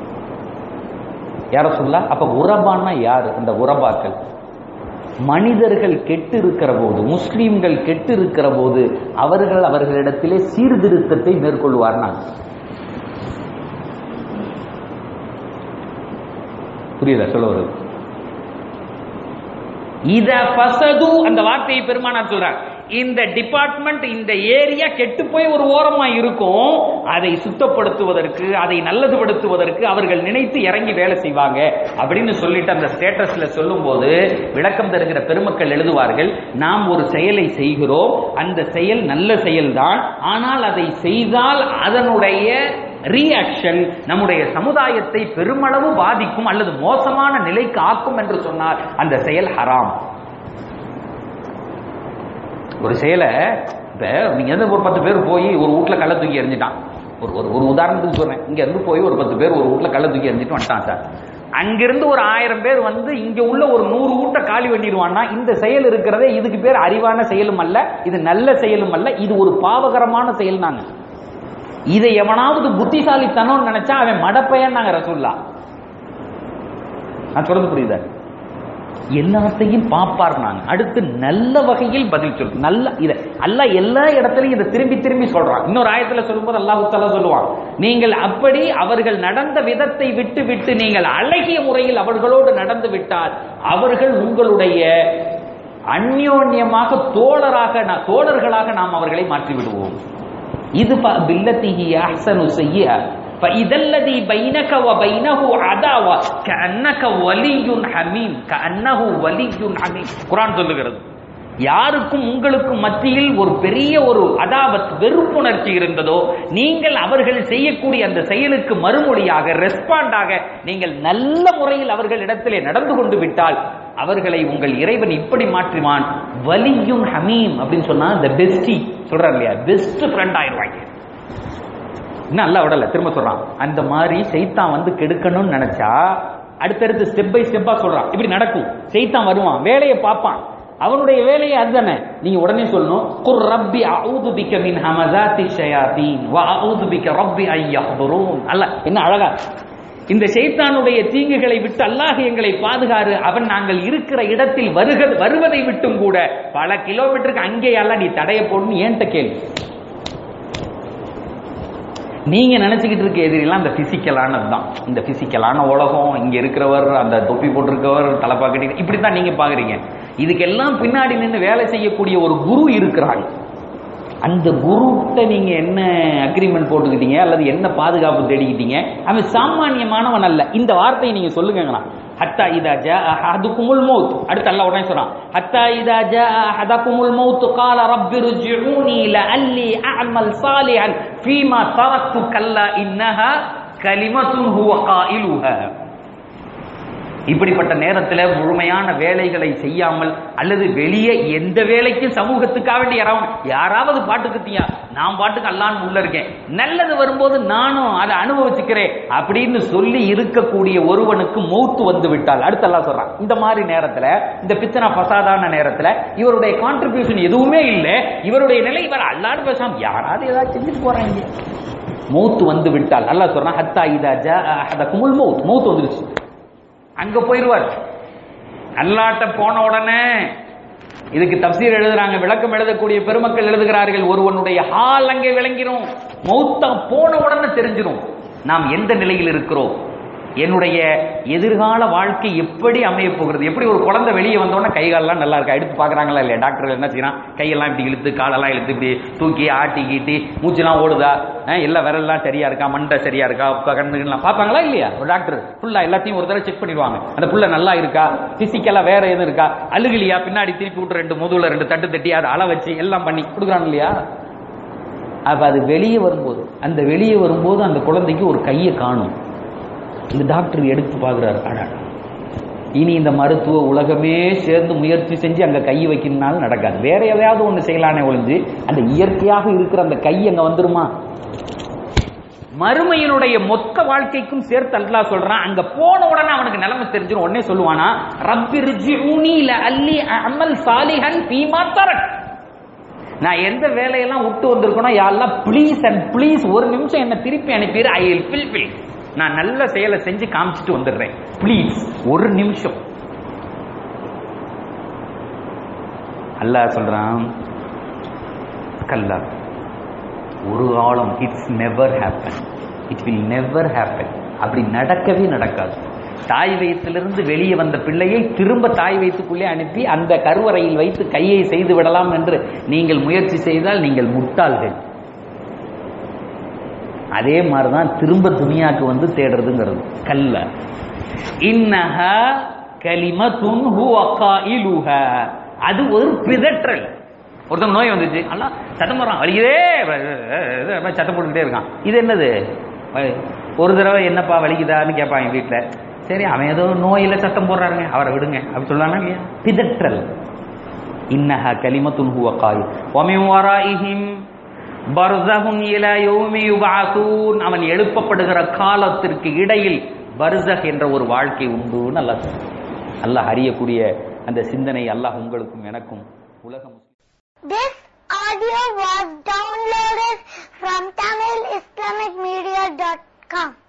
யார சொல்ல? அப்ப குரபான்னா யாரு? அந்த குரபாக்கள் மனிதர்கள் கெட்டு இருக்கிற போது, முஸ்லீம்கள் கெட்டு இருக்கிற போது அவர்கள் அவர்களிடத்திலே சீர்திருத்தத்தை மேற்கொள்வார்னா, புரியுதா சொல்ல வருது? இத பசது, அந்த வார்த்தையை பெருமானார் சொல்றார். இந்த டிபார்ட்மெண்ட், இந்த ஏரியா கெட்டு போய் ஒரு ஓரமா இருக்கும், அதை சுத்தப்படுத்துவதற்கு, அதை நல்லதுபடுத்துவதற்கு அவர்கள் நினைத்து இறங்கி வேலை செய்வாங்க அப்படின்னு சொல்லிட்டு அந்த ஸ்டேட்டஸ்ல சொல்லும் போது விளக்கம் தருகிற பெருமக்கள் எழுதுவார்கள், நாம் ஒரு செயலை செய்கிறோம், அந்த செயல் நல்ல செயல்தான், ஆனால் அதை செய்தால் அதனுடைய ரியாக்ஷன் நம்முடைய சமுதாயத்தை பெருமளவு பாதிக்கும் அல்லது மோசமான நிலைக்கு ஆக்கும் என்று சொன்னார் அந்த செயல் ஹராம். ஒரு செயலை இப்ப நீங்க ஒரு பத்து பேர் போய் ஒரு வீட்டுல கள்ள தூக்கி எறிஞ்சிட்டான், ஒரு ஒரு உதாரணத்துக்கு சொல்றேன், இங்க இருந்து போய் ஒரு பத்து பேர் ஒரு வீட்டுல கள்ள தூக்கி எறிஞ்சிட்டு வந்துட்டான் சார். அங்கிருந்து ஒரு ஆயிரம் பேர் வந்து இங்க உள்ள ஒரு நூறு வீட்டை காலி பண்ணிடுவான்னா இந்த செயல் இருக்கிறதே இதுக்கு பேர் அறிவான செயலும் அல்ல, இது நல்ல செயலும் அல்ல, இது ஒரு பாவகரமான செயல். நாங்க இதை எவனாவது புத்திசாலித்தனம் நினைச்சா அவன் மடப்பையன் நாங்க ரசூல்லா. நான் சொல்றது புரியுதா? எல்லாத்தையும் பாப்பார். நாங்க அடுத்து நல்ல வகையில் பதில் சொல். நல்ல இத அல்லாஹ் எல்லா இடத்துலயும் இதை திரும்பி திரும்பி சொல்றான். இன்னொரு ஆயத்துல சொல்லும்போது அல்லாஹ் தஆலா சொல்லுவான், நீங்கள் அப்படி அவர்கள் நடந்த விதத்தை விட்டு விட்டு நீங்கள் அழகிய முறையில் அவர்களோடு நடந்து விட்டால் அவர்கள் உங்களுடைய அந்யோன்யமாக தோழராக தோழர்களாக நாம் அவர்களை மாற்றி விடுவோம். இது பில்லதிஹி அஹ்ஸனு ஸய்யிஆ ஃபஇதல்லதி பைனக வ பைனஹு அதாவா கஅன்னக வலியுன் ஹமீம், கஅன்னஹு வலியுன் ஹமீம். குர்ஆன் சொல்லுகிறது, யாருக்கும் உங்களுக்கும் மத்தியில் ஒரு பெரிய ஒரு அதாவத் வெறுப்புணர்ச்சி இருந்ததோ, நீங்கள் அவர்கள் செய்யக்கூடிய அந்த செயலுக்கு மறுமொழியாக ரெஸ்பாண்டாக நீங்கள் நல்ல முறையில் அவர்களிடத்திலே நடந்து கொண்டு விட்டால் அவர்களை உங்கள் இறைவன் இப்படி மாற்றுவான். வலியும் ஹமீம் அப்படின்னு சொன்னா இந்த பெஸ்டி சொல்றாங்க இல்லையா, பெஸ்ட் ஃப்ரெண்ட் ஆயிடுவாங்க. நல்லா விடல, திரும்ப சொல்றான். அந்த மாதிரி சைத்தான் வந்து கெடுக்கணும்னு நினைச்சா அடுத்தடுத்து ஸ்டெப் பை ஸ்டெப்பா சொல்றான். இப்படி நடக்கும். சைத்தான் வருவான், வேலையை பார்ப்பான். அவனுடைய வேலையை அதுதானே. நீங்க உடனே சொல்லணும், குர் ரப்பி அஊது பிக மின் ஹமஸாத்தி ஷயாத்தீன் வ அஊது பிக ரப்பி அன் யஹ்துரூன். அல்ல என்ன அழகா, இந்த ஷைத்தானுடைய தீங்குகளை விட்டு அல்லாஹ் எங்களை பாதுகாரு. அவன் நாங்கள் இருக்கிற இடத்தில் வருக வருவதை விட்டும் கூட பல கிலோமீட்டருக்கு அங்கே எல்லாம் நீ தடைய போடணும் ஏன்ட்ட கேள்வி. நீங்க நினைச்சுக்கிட்டு இருக்க எதிரெல்லாம் அந்த பிசிக்கலானது தான். இந்த பிசிக்கலான உலகம், இங்க இருக்கிறவர், அந்த தொப்பி போட்டிருக்கவர், தலைப்பாக்கட்டி, இப்படித்தான் நீங்க பாக்குறீங்க. இதுக்கெல்லாம் பின்னாடி நின்று வேலை செய்யக்கூடிய ஒரு குரு இருக்கிறாங்க. அந்த குருட்ட நீங்க என்ன அக்ரிமெண்ட் போட்டுக்கிட்டீங்க அல்லது என்ன பாதுகாப்பு தேடிக்கிட்டீங்க? அவன் சாமானியமானவன் அல்ல. இந்த வார்த்தையை நீங்க சொல்லுங்களா, ஹத்தா இதா ஜா அஹதுகுமுல் மௌத். அடுத்து அல்லாஹ் உடனே சொல்றான், ஹத்தா இதா ஜா அஹதுகுமுல் மௌத் قال رب ارجعوني لعلي اعمل صالحا فيما تركت كلا انها كلمة هو قائلها. இப்படிப்பட்ட நேரத்தில் முழுமையான வேலைகளை செய்யாமல் அல்லது வெளியே எந்த வேலைக்கும் சமூகத்துக்காக வேண்டி யாராவது யாராவது பாட்டுக்கிட்டியா, நான் பாட்டுக்கு அல்லான்னு உள்ள இருக்கேன், நல்லது வரும்போது நானும் அதை அனுபவிச்சுக்கிறேன் அப்படின்னு சொல்லி இருக்கக்கூடிய ஒருவனுக்கு மௌத்து வந்து விட்டால், அடுத்து அல்லாஹ் சொல்றான், இந்த மாதிரி நேரத்தில், இந்த பிச்சனா பசாதான நேரத்தில் இவருடைய கான்ட்ரிபியூஷன் எதுவுமே இல்லை, இவருடைய நிலை இவர் அல்லான்னு பேசாம யாராவது ஏதாவது செஞ்சுட்டு போறாங்க, மௌத்து வந்து விட்டால் அல்லாஹ் சொல்றான், ஹத்தா இதா ஜா அஹதகுமுல் மௌத். மௌத்து வந்துருச்சு, அங்க போயிருவார். அல்லாட்ட போன உடனே இதுக்கு தப்சீர் எழுதுறாங்க, விளக்கம் எழுதக்கூடிய பெருமக்கள் எழுதுகிறார்கள், ஒருவனுடைய ஹால் அங்கே விளங்கிரும். மௌத்தா போன உடனே தெரிஞ்சிடும் நாம் எந்த நிலையில் இருக்கிறோம், என்னுடைய எதிர்கால வாழ்க்கை எப்படி அமைய போகிறது. எப்படி ஒரு குழந்தை வெளியே வந்தோடனே கை காலெல்லாம் நல்லா இருக்கா எடுத்து பாக்குறாங்களா இல்லையா? டாக்டர்கள் என்ன செய்யறான், கையெல்லாம் இப்படி இழுத்து காலெல்லாம் இழுத்து இப்படி தூக்கி ஆட்டி கீட்டி மூச்செல்லாம் ஓடுதா, எல்லாம் விரல்லாம் சரியா இருக்கா, மண்டை சரியா இருக்கா, கண்ணுலாம் பார்ப்பாங்களா இல்லையா? ஒரு டாக்டர் ஃபுல்லா எல்லாத்தையும் ஒரு தடவை செக் பண்ணிடுவாங்க. அந்த புள்ள நல்லா இருக்கா, பிசிக்கலா வேற எதுவும் இருக்கா, அழுகலியா, பின்னாடி திருப்பி விட்டு ரெண்டு முதுகுல ரெண்டு தட்டு தட்டி அதை அள வச்சு எல்லாம் பண்ணி கொடுக்குறாங்க இல்லையா? அப்ப அது வெளியே வரும்போது, அந்த வெளியே வரும்போது அந்த குழந்தைக்கு ஒரு கையை காணும். இந்த டாக்டர் எடுத்து பார்க்கிறார், அடா இனி இந்த மருத்துவ உலகமே சேர்ந்து முயற்சி செஞ்சு அங்க கை வைக்கணும்னாலும் நடக்காது, வேற எதையாவது ஒண்ணு செய்யலானே ஒழிஞ்சு அந்த இயற்கையாக இருக்கிற அந்த கை அங்க வந்துருமா? மறுமையினுடைய மொத்த வாழ்க்கைக்கும் சேர்த்து அல்லாஹ் சொல்றான், அங்க போன உடனே அவனுக்கு நிலைமை தெரிஞ்சிடும். உடனே சொல்லுவானா, ரப்பிர்ஜிஊனி லஅல்லி அஅமல் சாலிஹன் ஃபீமா தரக். நான் எந்த வேலையெல்லாம் விட்டு வந்திருக்கணும், யா அல்லாஹ் ப்ளீஸ் அண்ட் ப்ளீஸ் ஒரு நிமிஷம் என்ன திருப்பி அனுப்பிடு, ஐ வில் ஃபில்ஃபில். நான் நல்ல செயலை செஞ்சு காமிச்சிட்டு வந்துடுறேன், ப்ளீஸ் ஒரு நிமிஷம். அல்லாஹ் சொல்றான், கல்லா ஒரு காலம், it's never happen, it will never happen. அப்படி நடக்கவே நடக்காது. தாய் வயிற்றிலிருந்து வெளியே வந்த பிள்ளையை திரும்ப தாய் வயிற்றுக்குள்ளே அனுப்பி அந்த கருவறையில் வைத்து கையை செய்து விடலாம் என்று நீங்கள் முயற்சி செய்தால் நீங்கள் முட்டாள்கள். அதே மாதிரிதான் திரும்ப துனியாக்கு வந்து தேடுறதுங்கிறது. கல்ல இன்னஹா கலிமத்துன் ஹுவ காயிலுஹா. அது ஒரு பிதற்றல். ஒருத்தன் நோய் வந்துச்சு, அல்ல சத்தம் போடுறான், வலிக்குதே, சத்தம் போட்டுக்கிட்டே இருக்கான். இது என்னது? ஒரு தடவை என்னப்பா வலிக்குதான்னு கேட்பாங்க வீட்டுல. சரி, அவன் ஏதோ நோயில சத்தம் போடுறாருங்க, அவரை விடுங்க அப்படி சொல்லலாமா இல்லையா? பிதற்றல். இன்னஹா கலிமத்துன் ஹுவ காயில் வமின் வராஇஹிம் பர்ஸஹுன் இலா யௌமி யுபஅஸூன். அவன் எழுப்பப்படுகிற காலத்திற்கு இடையில் பர்ஸஹ் என்ற ஒரு வாழ்க்கை உண்டுன்னு அல்லாஹ் அல்லாஹ் அறியக்கூடிய அந்த சிந்தனை அல்லாஹ் உங்களுக்கும் எனக்கும் உலகம். This audio was downloaded from tamil islamic media dot com.